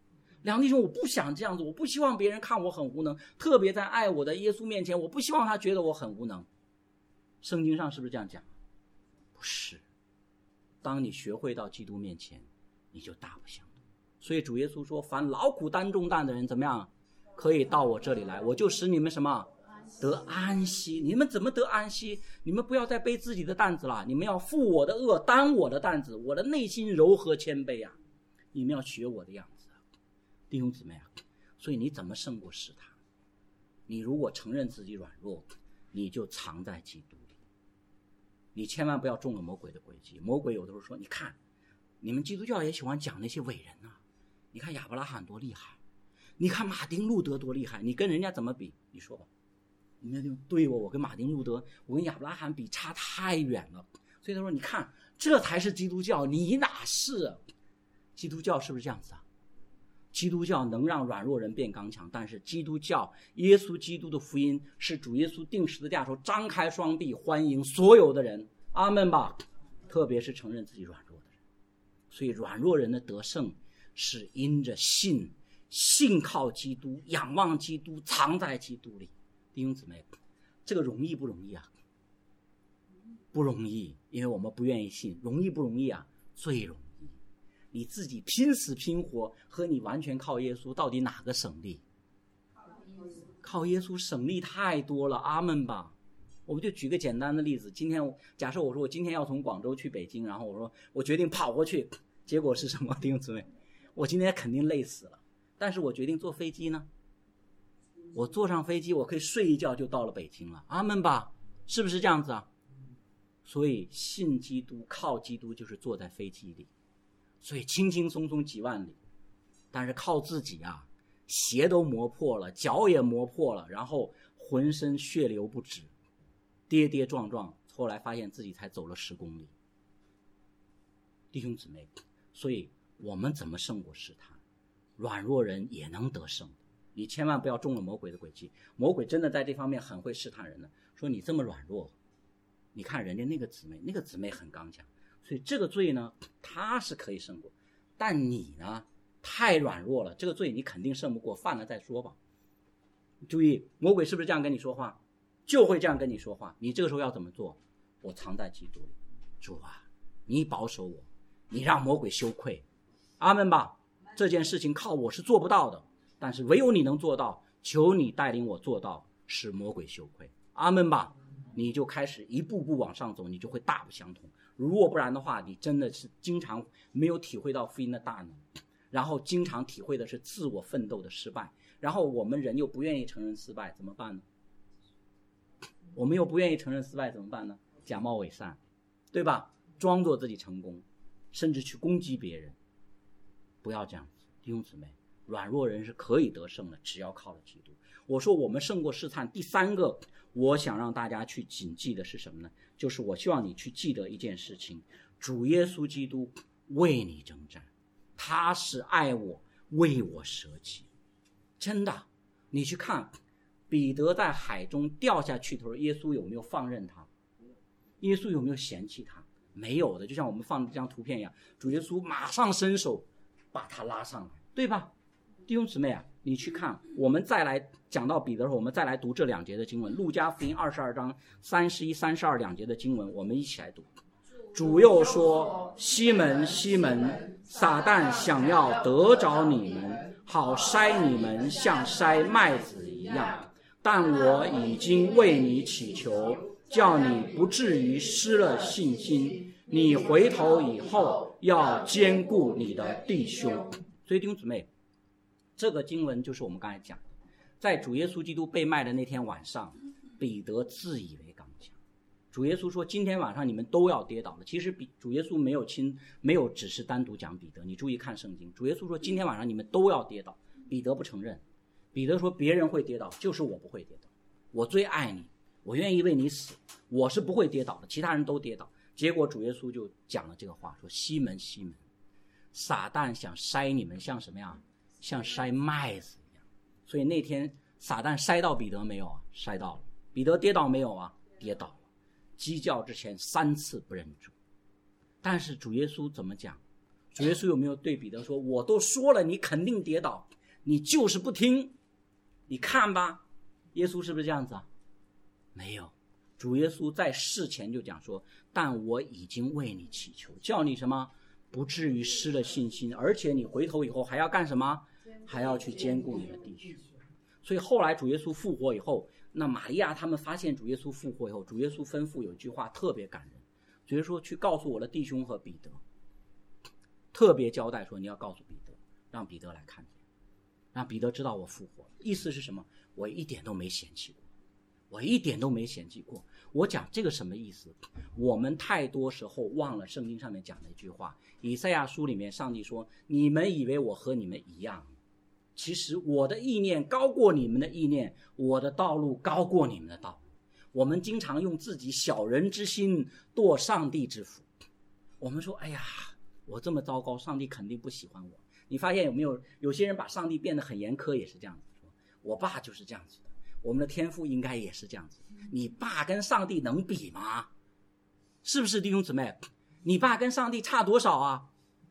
两个弟兄，我不想这样子，我不希望别人看我很无能，特别在爱我的耶稣面前，我不希望他觉得我很无能。圣经上是不是这样讲？不是。当你学会到基督面前，你就大不相同。所以主耶稣说，凡劳苦担重担的人怎么样，可以到我这里来，我就使你们什么得安息。你们怎么得安息？你们不要再背自己的担子了，你们要负我的恶，担我的担子，我的内心柔和谦卑啊，你们要学我的样子。弟兄姊妹啊，所以你怎么胜过试探？你如果承认自己软弱，你就藏在基督里。你千万不要中了魔鬼的诡计。魔鬼有的时候说，你看你们基督教也喜欢讲那些伟人啊，你看亚伯拉罕多厉害，你看马丁路德多厉害，你跟人家怎么比？你说吧。你们就对我跟马丁路德，我跟亚伯拉罕比差太远了。所以他说，你看这才是基督教，你哪是？基督教是不是这样子啊？基督教能让软弱人变刚强，但是基督教耶稣基督的福音是主耶稣钉十字架时候张开双臂欢迎所有的人，阿们吧。特别是承认自己软弱的人。所以软弱人的得胜是因着信靠基督，仰望基督，藏在基督里。弟兄姊妹，这个容易不容易啊？不容易，因为我们不愿意信。容易不容易啊？最容易。你自己拼死拼活和你完全靠耶稣，到底哪个省力？靠耶稣省力太多了，阿们吧。我们就举个简单的例子，今天假设我说我今天要从广州去北京，然后我说我决定跑过去，结果是什么？弟兄姊妹，我今天肯定累死了。但是我决定坐飞机呢，我坐上飞机，我可以睡一觉就到了北京了，阿们吧，是不是这样子啊？所以信基督靠基督就是坐在飞机里，所以轻轻松松几万里。但是靠自己啊，鞋都磨破了，脚也磨破了，然后浑身血流不止，跌跌撞撞，后来发现自己才走了10公里。弟兄姊妹，所以我们怎么胜过试探？软弱人也能得胜。你千万不要中了魔鬼的诡计。魔鬼真的在这方面很会试探人的，说你这么软弱，你看人家那个姊妹很刚强，所以这个罪呢他是可以胜过，但你呢太软弱了，这个罪你肯定胜不过，犯了再说吧。注意，魔鬼是不是这样跟你说话？就会这样跟你说话。你这个时候要怎么做？我藏在基督里，主啊，你保守我，你让魔鬼羞愧，阿们吧。这件事情靠我是做不到的，但是唯有你能做到，求你带领我做到，使魔鬼羞愧，阿们吧。你就开始一步步往上走，你就会大不相同。如果不然的话，你真的是经常没有体会到福音的大能，然后经常体会的是自我奋斗的失败，然后我们人又不愿意承认失败，怎么办呢？我们又不愿意承认失败怎么办呢？假冒伪善，对吧？装作自己成功，甚至去攻击别人。不要这样子，弟兄姊妹，软弱人是可以得胜的，只要靠了基督。我说我们胜过试探，第三个我想让大家去谨记的是什么呢？就是我希望你去记得一件事情，主耶稣基督为你征战，他是爱我，为我舍己。真的，你去看彼得在海中掉下去的时候，耶稣有没有放任他？耶稣有没有嫌弃他？没有的。就像我们放的这张图片一样，主耶稣马上伸手把他拉上来，对吧？弟兄姊妹啊，你去看，我们再来讲到彼得的时候，我们再来读这2节的经文，路加福音22章31、32两节的经文，我们一起来读。主又说，西门西门，撒旦想要得着你们，好筛你们像筛麦子一样，但我已经为你祈求，叫你不至于失了信心，你回头以后要坚固你的弟兄。所以弟兄姊妹，这个经文就是我们刚才讲的，在主耶稣基督被卖的那天晚上，彼得自以为刚强。主耶稣说今天晚上你们都要跌倒了。其实主耶稣没有只是单独讲彼得，你注意看圣经，主耶稣说今天晚上你们都要跌倒，彼得不承认。彼得说别人会跌倒，就是我不会跌倒，我最爱你，我愿意为你死，我是不会跌倒的，其他人都跌倒。结果主耶稣就讲了这个话，说西门西门，撒旦想筛你们像什么样？像筛麦子一样。所以那天撒旦筛到彼得没有啊？筛到了。彼得跌倒没有啊？跌倒了。鸡叫之前3次不认主。但是主耶稣怎么讲？主耶稣有没有对彼得说，我都说了你肯定跌倒， 你就是不听，你看吧，耶稣是不是这样子啊？没有，主耶稣在事前就讲说，但我已经为你祈求，叫你什么不至于失了信心，而且你回头以后还要干什么？还要去兼顾你的弟兄。所以后来主耶稣复活以后，那玛利亚他们发现主耶稣复活以后，主耶稣吩咐有一句话特别感人，主耶稣说去告诉我的弟兄和彼得，特别交代说你要告诉彼得，让彼得来看见，让彼得知道我复活了。意思是什么？我一点都没嫌弃过，我一点都没嫌弃过。我讲这个什么意思？我们太多时候忘了圣经上面讲的一句话，以赛亚书里面上帝说，你们以为我和你们一样，其实我的意念高过你们的意念，我的道路高过你们的道路。我们经常用自己小人之心度上帝之福。我们说哎呀，我这么糟糕，上帝肯定不喜欢我。你发现有没有，有些人把上帝变得很严苛，也是这样子说，我爸就是这样子的，我们的天父应该也是这样子。你爸跟上帝能比吗？是不是弟兄姊妹？你爸跟上帝差多少啊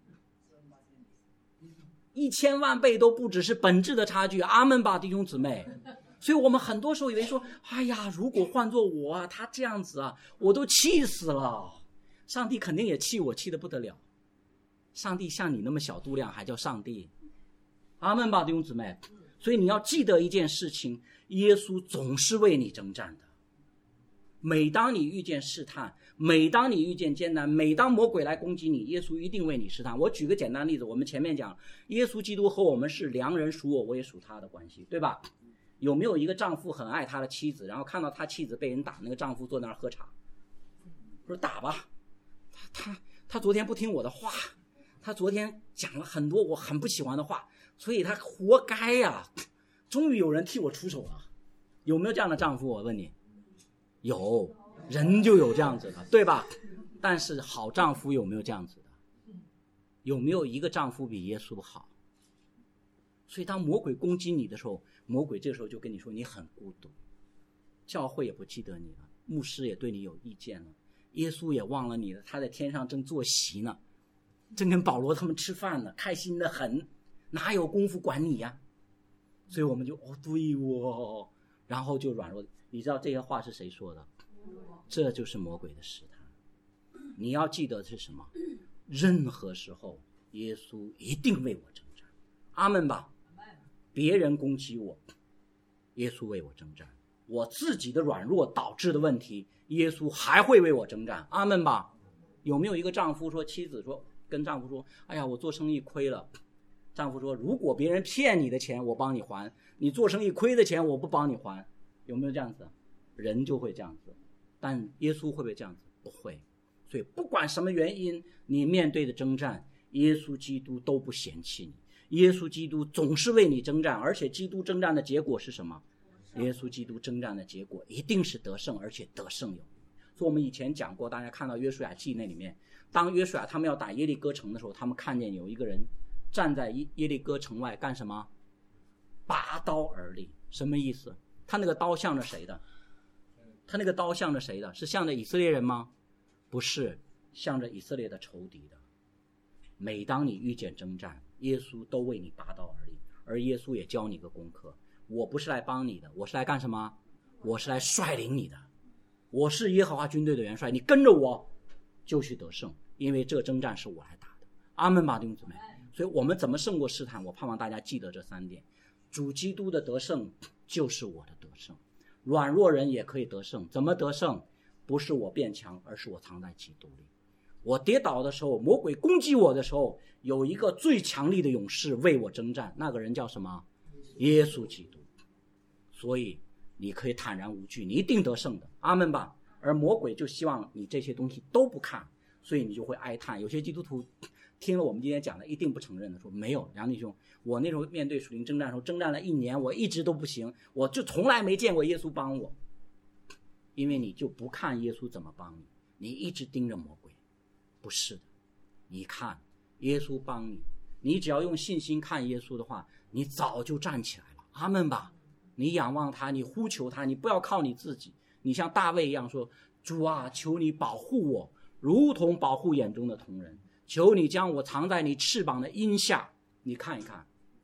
？1000万倍都不只是本质的差距。阿们吧，弟兄姊妹。所以我们很多时候以为说，哎呀，如果换做我啊，他这样子啊，我都气死了。上帝肯定也气我，气得不得了。上帝像你那么小度量还叫上帝？阿们吧，弟兄姊妹。所以你要记得一件事情，耶稣总是为你征战的。每当你遇见试探，每当你遇见艰难，每当魔鬼来攻击你，耶稣一定为你试探。我举个简单例子，我们前面讲耶稣基督和我们是良人属我，我也属他的关系，对吧？有没有一个丈夫很爱他的妻子，然后看到他妻子被人打，那个丈夫坐那儿喝茶，说打吧，他昨天不听我的话，他昨天讲了很多我很不喜欢的话，所以他活该呀，终于有人替我出手了。有没有这样的丈夫？我问你，有，人就有这样子的，对吧？但是好丈夫有没有这样子的？有没有一个丈夫比耶稣好？所以当魔鬼攻击你的时候，魔鬼这时候就跟你说你很孤独，教会也不记得你了，牧师也对你有意见了，耶稣也忘了你了，他在天上正坐席呢，正跟保罗他们吃饭呢，开心的很，哪有功夫管你呀？所以我们就对哦，然后就软弱。你知道这些话是谁说的？这就是魔鬼的试探。你要记得是什么？任何时候耶稣一定为我征战。阿们吧。别人攻击我，耶稣为我征战。我自己的软弱导致的问题，耶稣还会为我征战。阿们吧。有没有一个丈夫说，妻子说跟丈夫说，哎呀，我做生意亏了。丈夫说，如果别人骗你的钱我帮你还，你做生意亏的钱我不帮你还。有没有这样子？人就会这样子，但耶稣会不会这样子？不会。所以不管什么原因，你面对的征战，耶稣基督都不嫌弃你。耶稣基督总是为你征战，而且基督征战的结果是什么？耶稣基督征战的结果一定是得胜，而且得胜有余。所以我们以前讲过，大家看到约书亚记那里面，当约书亚他们要打耶利哥城的时候，他们看见有一个人站在耶利哥城外干什么？拔刀而立。什么意思？他那个刀向着谁的？他那个刀向着谁的？是向着以色列人吗？不是，向着以色列的仇敌的。每当你遇见征战，耶稣都为你拔刀而立，而耶稣也教你个功课，我不是来帮你的，我是来干什么？我是来率领你的，我是耶和华军队的元帅，你跟着我就去得胜，因为这征战是我来打的。阿们吧，弟兄姊妹。所以我们怎么胜过试探？我盼望大家记得这3点。主基督的得胜就是我的得胜，软弱人也可以得胜。怎么得胜？不是我变强，而是我藏在基督里。我跌倒的时候，魔鬼攻击我的时候，有一个最强力的勇士为我征战，那个人叫什么？耶稣基督。所以你可以坦然无惧，你一定得胜的。阿们吧。而魔鬼就希望你这些东西都不看，所以你就会哀叹。有些基督徒听了我们今天讲的一定不承认的，说没有，梁弟兄，我那时候面对属灵征战的时候，征战了1年，我一直都不行，我就从来没见过耶稣帮我。因为你就不看耶稣怎么帮你，你一直盯着魔鬼。不是的，你看耶稣帮你，你只要用信心看耶稣的话，你早就站起来了。阿们吧。你仰望他，你呼求他，你不要靠你自己，你像大卫一样说，主啊，求你保护我，如同保护眼中的瞳人，求你将我藏在你翅膀的荫下。你看一看，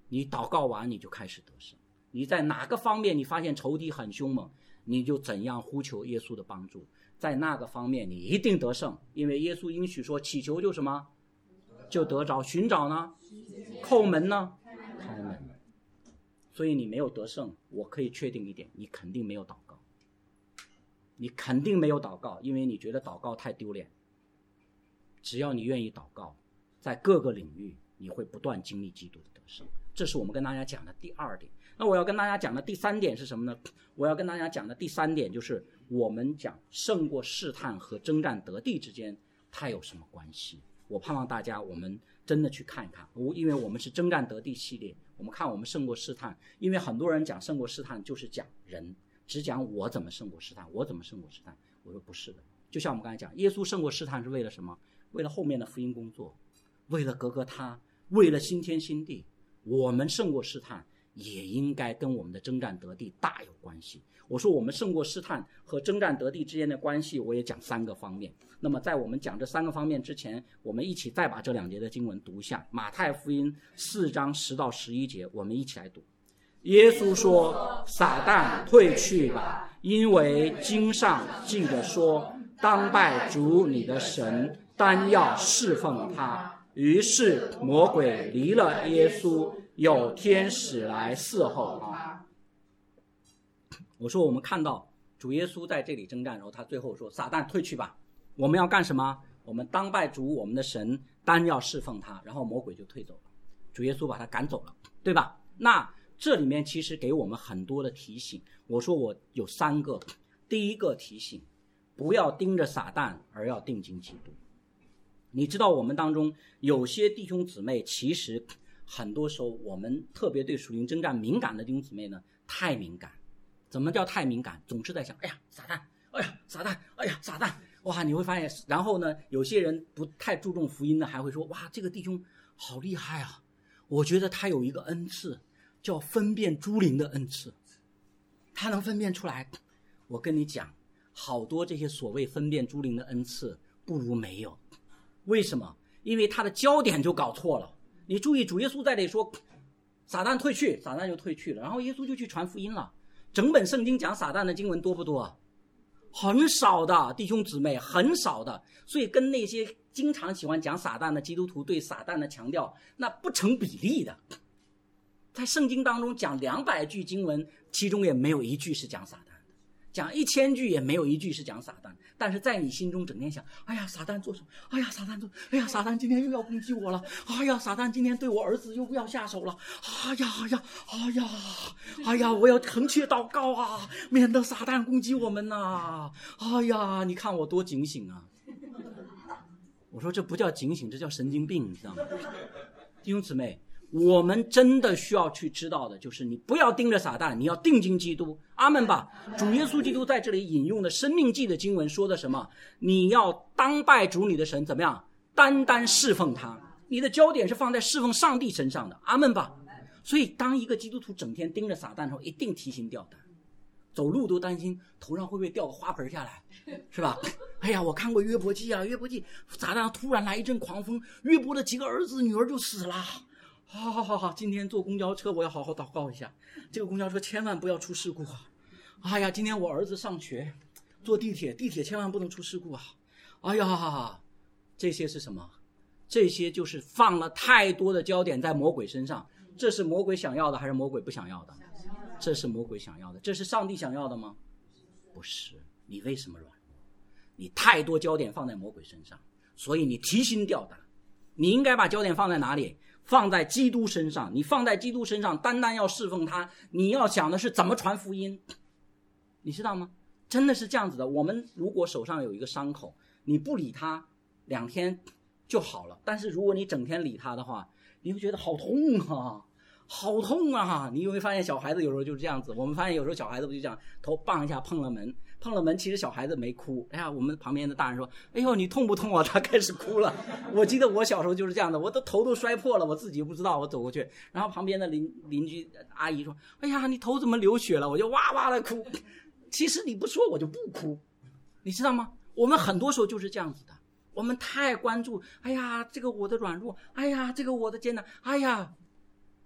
你祷告完你就开始得胜。你在哪个方面你发现仇敌很凶猛，你就怎样呼求耶稣的帮助，在那个方面你一定得胜。因为耶稣应许说，祈求就什么？就得着，寻找呢？叩门呢？开门。所以你没有得胜，我可以确定一点，你肯定没有祷告。你肯定没有祷告，因为你觉得祷告太丢脸。只要你愿意祷告，在各个领域你会不断经历基督的得胜。这是我们跟大家讲的第二点。那我要跟大家讲的第三点是什么呢？我要跟大家讲的第三点就是我们讲胜过试探和征战得地之间它有什么关系。我盼望大家我们真的去看一看，因为我们是征战得地系列，我们看我们胜过试探。因为很多人讲胜过试探就是讲人，只讲我怎么胜过试探，我怎么胜过试探。我说不是的，就像我们刚才讲，耶稣胜过试探是为了什么？为了后面的福音工作，为了格格他，为了新天新地。我们胜过试探也应该跟我们的征战得地大有关系。我说我们胜过试探和征战得地之间的关系，我也讲3个方面。那么在我们讲这3个方面之前，我们一起再把这2节的经文读一下。马太福音4章10到11节，我们一起来读。耶稣说，撒旦退去吧，因为经上记着说，当拜主你的神，单要侍奉他。于是魔鬼离了耶稣，有天使来伺候他。我说我们看到主耶稣在这里征战，然后他最后说，撒旦退去吧，我们要干什么？我们当拜主我们的神，单要侍奉他。然后魔鬼就退走了，主耶稣把他赶走了，对吧？那这里面其实给我们很多的提醒。我说我有3个。第一个提醒，不要盯着撒旦，而要定睛基督。你知道我们当中有些弟兄姊妹，其实很多时候我们特别对属灵征战敏感的弟兄姊妹呢，太敏感。怎么叫太敏感？总是在想，哎呀撒旦，哎呀撒旦，哎呀撒旦。哇，你会发现，然后呢，有些人不太注重福音的还会说，哇，这个弟兄好厉害啊，我觉得他有一个恩赐叫分辨诸灵的恩赐，他能分辨出来。我跟你讲，好多这些所谓分辨诸灵的恩赐不如没有。为什么？因为他的焦点就搞错了。你注意，主耶稣在这里说撒旦退去，撒旦就退去了，然后耶稣就去传福音了。整本圣经讲撒旦的经文多不多？很少的，弟兄姊妹，很少的。所以跟那些经常喜欢讲撒旦的基督徒对撒旦的强调，那不成比例的。在圣经当中讲200句经文，其中也没有一句是讲撒旦的，讲1000句也没有一句是讲撒旦。但是在你心中整天想，哎呀撒旦做什么？哎呀撒旦做，哎呀撒旦今天又要攻击我了，哎呀撒旦今天对我儿子又要下手了，哎呀哎呀哎呀哎呀，我要恳切祷告啊，免得撒旦攻击我们呐。哎呀，你看我多警醒啊。我说这不叫警醒，这叫神经病，你知道吗？弟兄姊妹，我们真的需要去知道的就是，你不要盯着撒旦，你要定睛基督。阿们吧。主耶稣基督在这里引用的生命记的经文说的什么？你要当拜主你的神，怎么样？单单侍奉他。你的焦点是放在侍奉上帝身上的。阿们吧。所以当一个基督徒整天盯着撒旦的时候，一定提心吊胆，走路都担心头上会不会掉个花盆下来，是吧？哎呀，我看过约伯记啊，约伯记撒旦突然来一阵狂风，约伯的几个儿子女儿就死了。好，今天坐公交车我要好好祷告一下，这个公交车千万不要出事故啊！哎呀，今天我儿子上学坐地铁千万不能出事故啊！哎呀，这些是什么？这些就是放了太多的焦点在魔鬼身上。这是魔鬼想要的还是魔鬼不想要的？这是魔鬼想要的。这是上帝想要的吗？不是。你为什么软弱？你太多焦点放在魔鬼身上，所以你提心吊胆。你应该把焦点放在哪里？放在基督身上。你放在基督身上，单单要侍奉他，你要想的是怎么传福音，你知道吗？真的是这样子的。我们如果手上有一个伤口，你不理他2天就好了，但是如果你整天理他的话，你会觉得好痛啊，好痛啊！你会发现小孩子有时候就是这样子。我们发现有时候小孩子不就这样，头棒一下碰了门，其实小孩子没哭。哎呀，我们旁边的大人说，哎呦你痛不痛啊？他开始哭了。我记得我小时候就是这样的，我的头都摔破了，我自己不知道，我走过去，然后旁边的邻居阿姨说，哎呀你头怎么流血了？我就哇哇的哭。其实你不说我就不哭，你知道吗？我们很多时候就是这样子的，我们太关注，哎呀这个我的软弱，哎呀这个我的艰难，哎呀，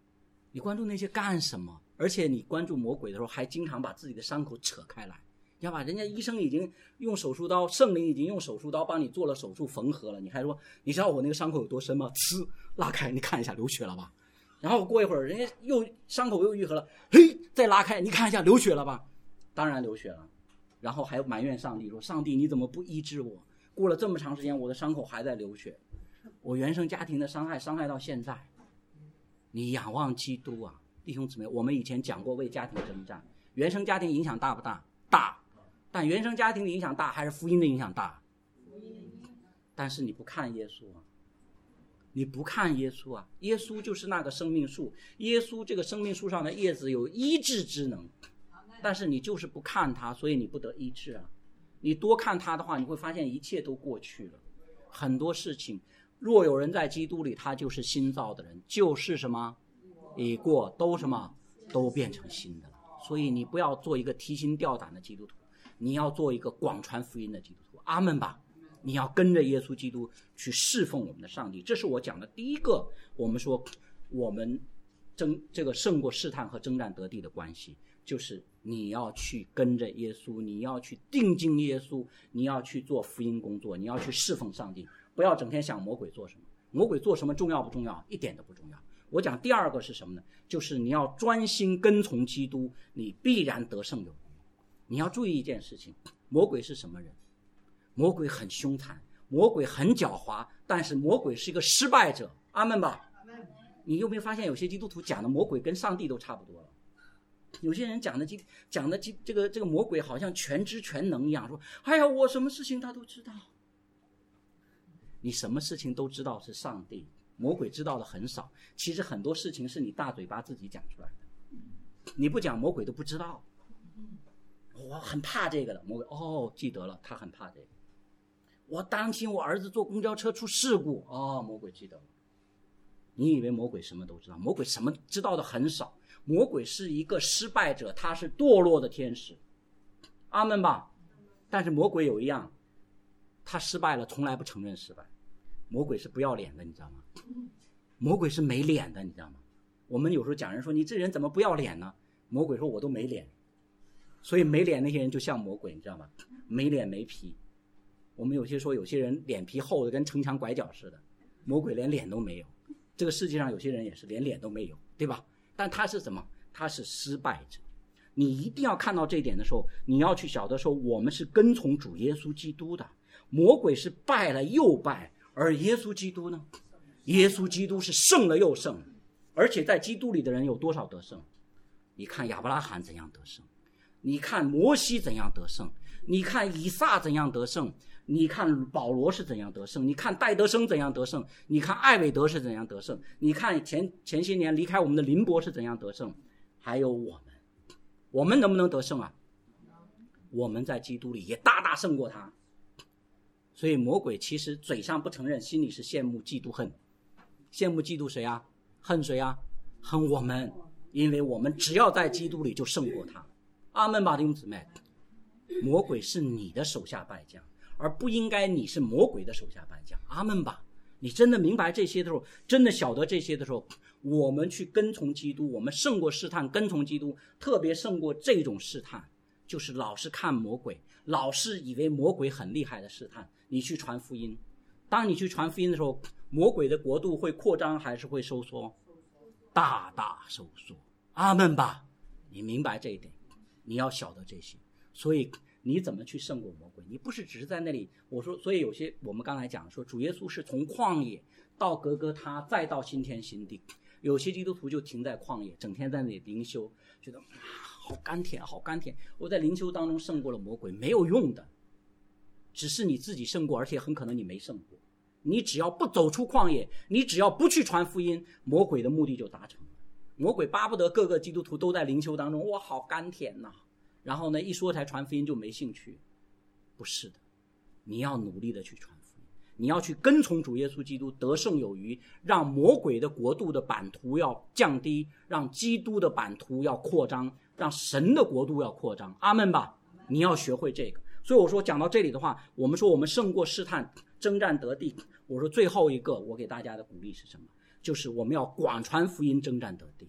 你关注那些干什么？而且你关注魔鬼的时候，还经常把自己的伤口扯开来。要把人家医生已经用手术刀，圣灵已经用手术刀帮你做了手术缝合了，你还说你知道我那个伤口有多深吗？呲，拉开，你看一下流血了吧？然后过一会儿人家又伤口又愈合了，嘿，再拉开，你看一下流血了吧？当然流血了。然后还埋怨上帝说，上帝你怎么不医治我？过了这么长时间我的伤口还在流血，我原生家庭的伤害到现在。你仰望基督啊，弟兄姊妹，我们以前讲过为家庭征战，原生家庭影响大不大？大。但原生家庭的影响大还是福音的影响大？但是你不看耶稣啊，你不看耶稣啊，耶稣就是那个生命树，耶稣这个生命树上的叶子有医治之能，但是你就是不看它，所以你不得医治啊。你多看它的话，你会发现一切都过去了，很多事情，若有人在基督里，他就是新造的人，就是什么已过都什么都变成新的了。所以你不要做一个提心吊胆的基督徒，你要做一个广传福音的基督徒。阿们吧。你要跟着耶稣基督去侍奉我们的上帝，这是我讲的第一个。我们说我们这个胜过试探和征战得地的关系，就是你要去跟着耶稣，你要去定睛耶稣，你要去做福音工作，你要去侍奉上帝，不要整天想魔鬼做什么。魔鬼做什么重要不重要？一点都不重要。我讲第二个是什么呢？就是你要专心跟从基督，你必然得胜有余。你要注意一件事情，魔鬼是什么人？魔鬼很凶残，魔鬼很狡猾，但是魔鬼是一个失败者。阿们吧。你有没有发现有些基督徒讲的魔鬼跟上帝都差不多了？有些人讲的这个魔鬼好像全知全能一样，说哎呀我什么事情他都知道。你什么事情都知道是上帝，魔鬼知道的很少。其实很多事情是你大嘴巴自己讲出来的，你不讲魔鬼都不知道。我很怕这个的，魔鬼记得了，他很怕这个。我担心我儿子坐公交车出事故，魔鬼记得了。你以为魔鬼什么都知道？魔鬼什么知道的很少。魔鬼是一个失败者，他是堕落的天使。阿们吧。但是魔鬼有一样，他失败了从来不承认失败。魔鬼是不要脸的，你知道吗？魔鬼是没脸的，你知道吗？我们有时候讲人说你这人怎么不要脸呢？魔鬼说我都没脸。所以没脸那些人就像魔鬼，你知道吗？没脸没皮。我们有些人脸皮厚的跟城墙拐角似的，魔鬼连脸都没有。这个世界上有些人也是连脸都没有，对吧？但他是什么？他是失败者。你一定要看到这一点的时候，你要去晓得说我们是跟从主耶稣基督的。魔鬼是败了又败，而耶稣基督呢？耶稣基督是胜了又胜。而且在基督里的人有多少得胜？你看亚伯拉罕怎样得胜，你看摩西怎样得胜，你看以撒怎样得胜，你看保罗是怎样得胜，你看戴德生怎样得胜，你看艾伟德是怎样得胜，你看前些年离开我们的林博是怎样得胜，还有我们能不能得胜啊？我们在基督里也大大胜过他。所以魔鬼其实嘴上不承认，心里是羡慕嫉妒恨。羡慕嫉妒谁啊？恨谁啊？恨我们，因为我们只要在基督里就胜过他。阿们吧，弟兄姊妹。魔鬼是你的手下败将，而不应该你是魔鬼的手下败将。阿们吧。你真的明白这些的时候，真的晓得这些的时候，我们去跟从基督，我们胜过试探，跟从基督，特别胜过这种试探，就是老是看魔鬼，老是以为魔鬼很厉害的试探。你去传福音，当你去传福音的时候，魔鬼的国度会扩张还是会收缩？大大收缩。阿们吧。你明白这一点，你要晓得这些。所以你怎么去胜过魔鬼？你不是只是在那里，我说，所以有些我们刚才讲说，主耶稣是从旷野到革革他，再到新天新地。有些基督徒就停在旷野，整天在那里灵修，觉得好甘甜好甘甜，我在灵修当中胜过了魔鬼。没有用的，只是你自己胜过，而且很可能你没胜过。你只要不走出旷野，你只要不去传福音，魔鬼的目的就达成了。魔鬼巴不得各个基督徒都在灵修当中，哇好甘甜呐，然后呢一说才传福音就没兴趣。不是的，你要努力的去传福音，你要去跟从主耶稣基督，得胜有余，让魔鬼的国度的版图要降低，让基督的版图要扩张，让神的国度要扩张。阿们吧。你要学会这个。所以我说讲到这里的话，我们说我们胜过试探，征战得地。我说最后一个我给大家的鼓励是什么？就是我们要广传福音，征战得地。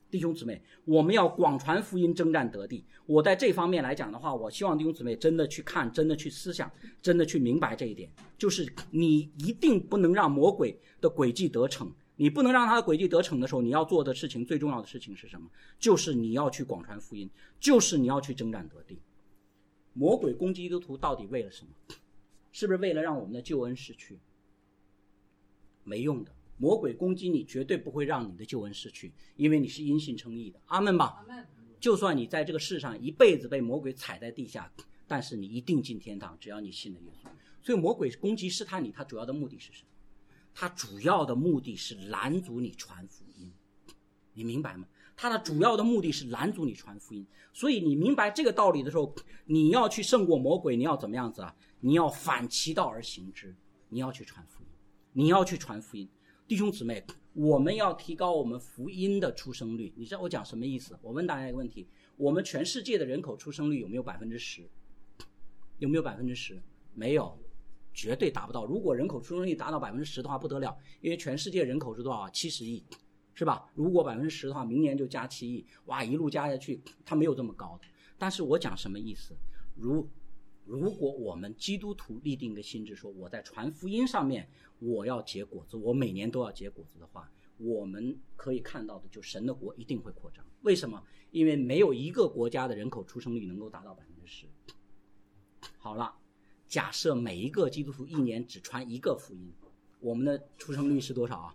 弟兄姊妹，我们要广传福音，征战得地。我在这方面来讲的话，我希望弟兄姊妹真的去看，真的去思想，真的去明白这一点，就是你一定不能让魔鬼的诡计得逞。你不能让他的诡计得逞的时候，你要做的事情，最重要的事情是什么？就是你要去广传福音，就是你要去征战得地。魔鬼攻击基督徒到底为了什么？是不是为了让我们的救恩失去？没用的。魔鬼攻击你绝对不会让你的救恩失去，因为你是因信称义的。阿们吧。就算你在这个世上一辈子被魔鬼踩在地下，但是你一定进天堂，只要你信了耶稣。所以魔鬼攻击试探你，他主要的目的是什么？他主要的目的是拦阻你传福音，你明白吗？他的主要的目的是拦阻你传福音。所以你明白这个道理的时候，你要去胜过魔鬼，你要怎么样子啊？你要反其道而行之，你要去传福音，你要去传福音。弟兄姊妹，我们要提高我们福音的出生率。你知道我讲什么意思？我问大家一个问题，我们全世界的人口出生率有没有 10%？ 有没有 10%？ 没有，绝对达不到。如果人口出生率达到 10% 的话不得了，因为全世界人口是多少？70亿，是吧？如果 10% 的话，明年就加7亿，哇，一路加下去，它没有这么高的。但是我讲什么意思？如果我们基督徒立定一个心志，说我在传福音上面我要结果子，我每年都要结果子的话，我们可以看到的就神的国一定会扩张。为什么？因为没有一个国家的人口出生率能够达到 10%。 好了，假设每一个基督徒一年只传一个福音，我们的出生率是多少啊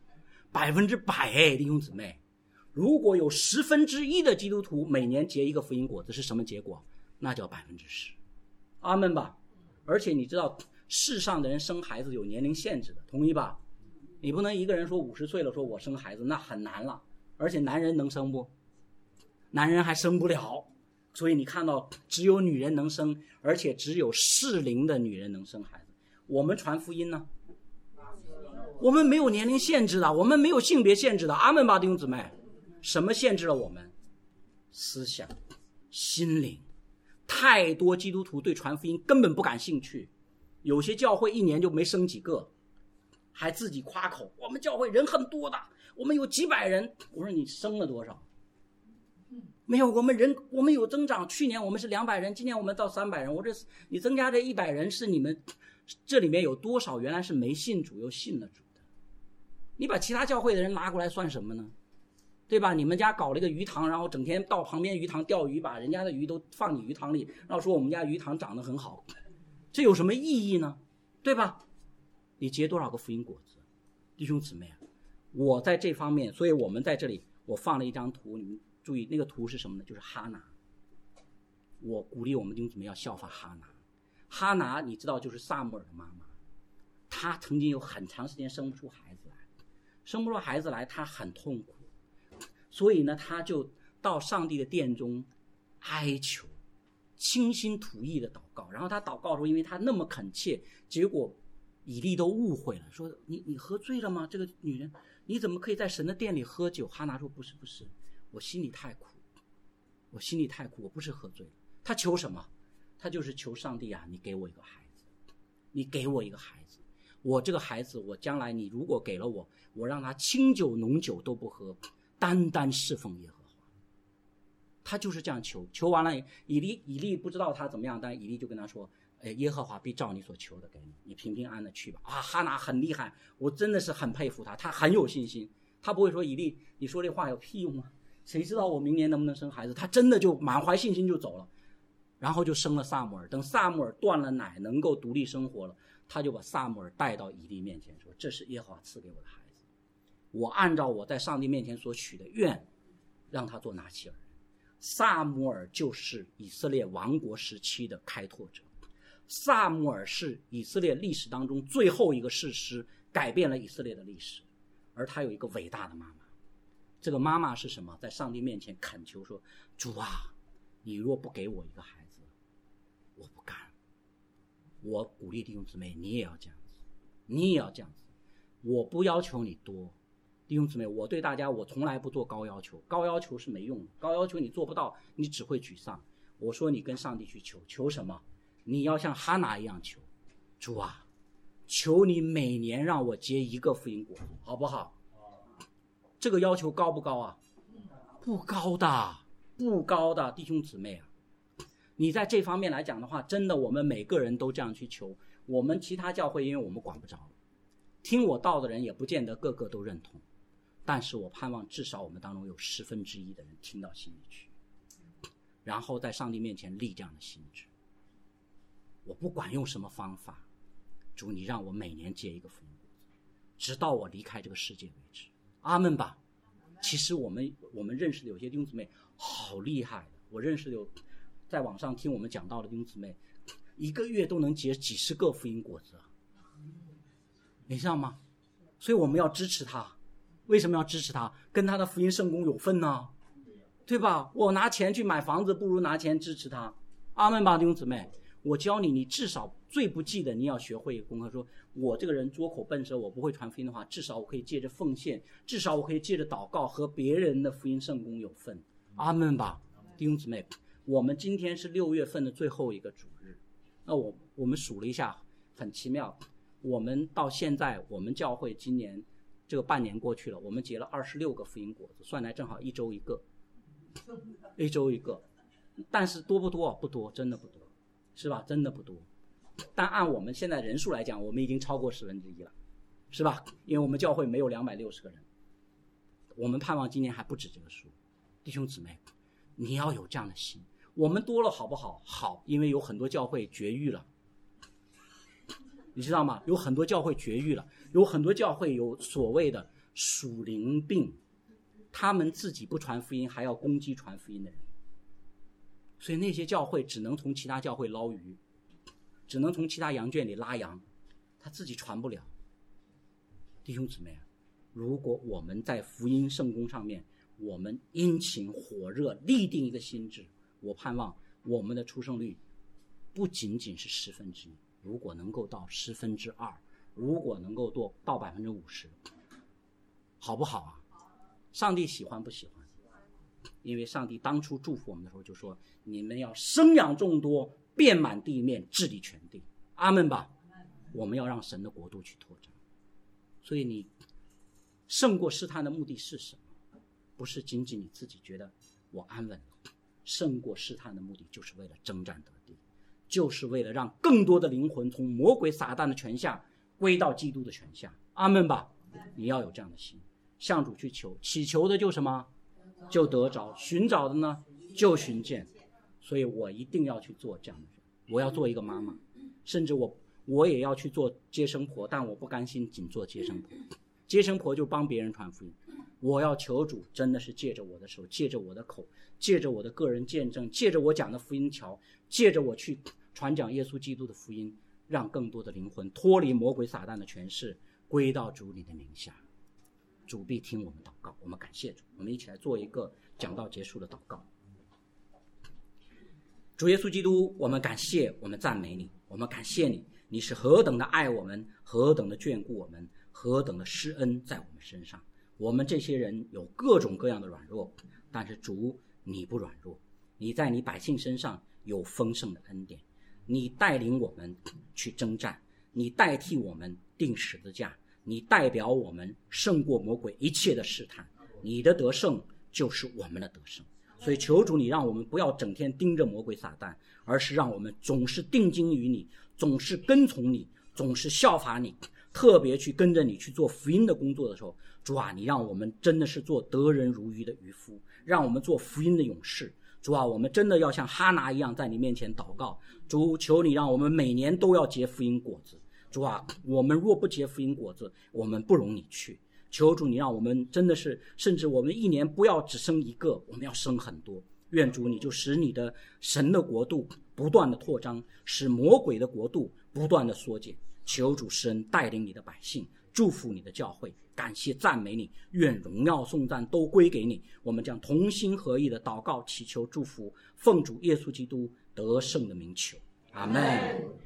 ？100%。弟兄姊妹，如果有1/10的基督徒每年结一个福音果子，是什么结果？那叫10%。阿们吧。而且你知道世上的人生孩子有年龄限制的，同意吧？你不能一个人说50岁了说我生孩子，那很难了。而且男人能生不？男人还生不了。所以你看到只有女人能生，而且只有适龄的女人能生孩子。我们传福音呢，我们没有年龄限制的，我们没有性别限制的。阿们吧，弟兄姊妹。什么限制了我们？思想、心灵。太多基督徒对传福音根本不感兴趣，有些教会一年就没生几个，还自己夸口我们教会人很多的，我们有几百人。我说你生了多少？没有，我们有增长，去年我们是200人，今年我们到300人。我这你增加这100人，是你们这里面有多少原来是没信主又信了主的？你把其他教会的人拉过来算什么呢？对吧？你们家搞了一个鱼塘，然后整天到旁边鱼塘钓鱼，把人家的鱼都放你鱼塘里，然后说我们家鱼塘长得很好，这有什么意义呢？对吧？你结多少个福音果子？弟兄姊妹啊，我在这方面，所以我们在这里我放了一张图，你们注意那个图是什么呢？就是哈拿。我鼓励我们弟兄姊妹要效法哈拿。哈拿你知道就是撒母耳的妈妈，她曾经有很长时间生不出孩子来，生不出孩子来她很痛苦，所以呢她就到上帝的殿中哀求，倾心吐意的祷告。然后她祷告的时候，因为她那么恳切，结果以利都误会了，说你喝醉了吗？这个女人你怎么可以在神的殿里喝酒？哈拿说不是，我心里太苦，我不是喝醉了。他求什么？他就是求上帝啊，你给我一个孩子，你给我一个孩子，我这个孩子我将来你如果给了我，我让他清酒浓酒都不喝，单单侍奉耶和华。他就是这样求，求完了以利不知道他怎么样，但以利就跟他说，耶和华必照你所求的给你，你平平安安的去吧。啊，哈拿很厉害，我真的是很佩服他，他很有信心，他不会说以利你说这话有屁用啊，谁知道我明年能不能生孩子？他真的就满怀信心就走了，然后就生了撒母耳。等撒母耳断了奶，能够独立生活了，他就把撒母耳带到以利面前说，这是耶和华赐给我的孩子，我按照我在上帝面前所许的愿让他做拿西尔人。撒母耳就是以色列王国时期的开拓者，撒母耳是以色列历史当中最后一个士师，改变了以色列的历史。而他有一个伟大的妈妈，这个妈妈是什么？在上帝面前恳求说，主啊，你若不给我一个孩子，我不干。我鼓励弟兄姊妹，你也要这样子，我不要求你多。弟兄姊妹，我对大家我从来不做高要求，高要求是没用的，高要求你做不到，你只会沮丧。我说你跟上帝去求什么？你要像哈拿一样求，主啊，求你每年让我结一个福音果子，好不好？这个要求高不高啊？ 不高的，不高的，弟兄姊妹啊，你在这方面来讲的话，真的我们每个人都这样去求。我们其他教会因为我们管不着，听我道的人也不见得个个都认同，但是我盼望至少我们当中有1/10的人听到心里去，然后在上帝面前立这样的心志。我不管用什么方法，主你让我每年结一个福音果子，直到我离开这个世界为止。阿们吧。其实我们认识的有些弟兄姊妹好厉害的，我认识的有在网上听我们讲到的弟兄姊妹，1个月都能结几10个福音果子，你知道吗？所以我们要支持他。为什么要支持他？跟他的福音圣工有份呢，对吧？我拿钱去买房子，不如拿钱支持他。阿们吧，弟兄姊妹。我教你，你至少最不济的你要学会功课，说我这个人拙口笨舌，我不会传福音的话，至少我可以借着奉献，至少我可以借着祷告和别人的福音圣工有份。阿们吧，弟兄姊妹。我们今天是6月份的最后一个主日，那我们数了一下，很奇妙，我们到现在我们教会今年这个半年过去了，我们结了26个福音果子，算来正好1周1个，1周1个。但是多不多？不多，真的不多，是吧？真的不多。但按我们现在人数来讲，我们已经超过1/10了，是吧？因为我们教会没有260个人，我们盼望今年还不止这个数。弟兄姊妹，你要有这样的心。我们多了好不好？好，因为有很多教会绝育了，你知道吗？有很多教会绝育了，有很多教会有所谓的属灵病，他们自己不传福音，还要攻击传福音的人。所以那些教会只能从其他教会捞鱼，只能从其他羊圈里拉羊，他自己传不了。弟兄姊妹，如果我们在福音圣工上面，我们殷勤火热，立定一个心志，我盼望我们的出生率不仅仅是1/10，如果能够到2%，如果能够到50%，好不好啊？上帝喜欢不喜欢？因为上帝当初祝福我们的时候就说，你们要生养众多，遍满地面，治理全地。阿们吧。我们要让神的国度去拓展。所以你胜过试探的目的是什么？不是仅仅你自己觉得我安稳了，胜过试探的目的就是为了征战得地，就是为了让更多的灵魂从魔鬼撒旦的权下归到基督的权下。阿们吧。你要有这样的心，向主去求，祈求的就什么？就得着，寻找的呢就寻见。所以我一定要去做这样的人，我要做一个妈妈，甚至我也要去做接生婆，但我不甘心仅做接生婆。接生婆就帮别人传福音，我要求主真的是借着我的手，借着我的口，借着我的个人见证，借着我讲的福音桥，借着我去传讲耶稣基督的福音，让更多的灵魂脱离魔鬼撒旦的权势，归到主你的名下。主必听我们祷告，我们感谢主。我们一起来做一个讲道结束的祷告。主耶稣基督，我们感谢，我们赞美你，我们感谢你，你是何等的爱我们，何等的眷顾我们，何等的施恩在我们身上。我们这些人有各种各样的软弱，但是主你不软弱，你在你百姓身上有丰盛的恩典，你带领我们去征战，你代替我们钉十字架，你代表我们胜过魔鬼一切的试探，你的得胜就是我们的得胜。所以求主你让我们不要整天盯着魔鬼撒旦，而是让我们总是定睛于你，总是跟从你，总是效法你，特别去跟着你去做福音的工作的时候，主啊，你让我们真的是做得人如鱼的渔夫，让我们做福音的勇士。主啊，我们真的要像哈拿一样在你面前祷告。主，求你让我们每年都要结福音果子。主啊，我们若不结福音果子，我们不容你去。求主你让我们真的是，甚至我们一年不要只生一个，我们要生很多。愿主你就使你的神的国度不断的扩张，使魔鬼的国度不断的缩减。求主施恩带领你的百姓，祝福你的教会，感谢赞美你，愿荣耀颂赞都归给你。我们将同心合意的祷告祈求祝福，奉主耶稣基督得胜的名求，阿们。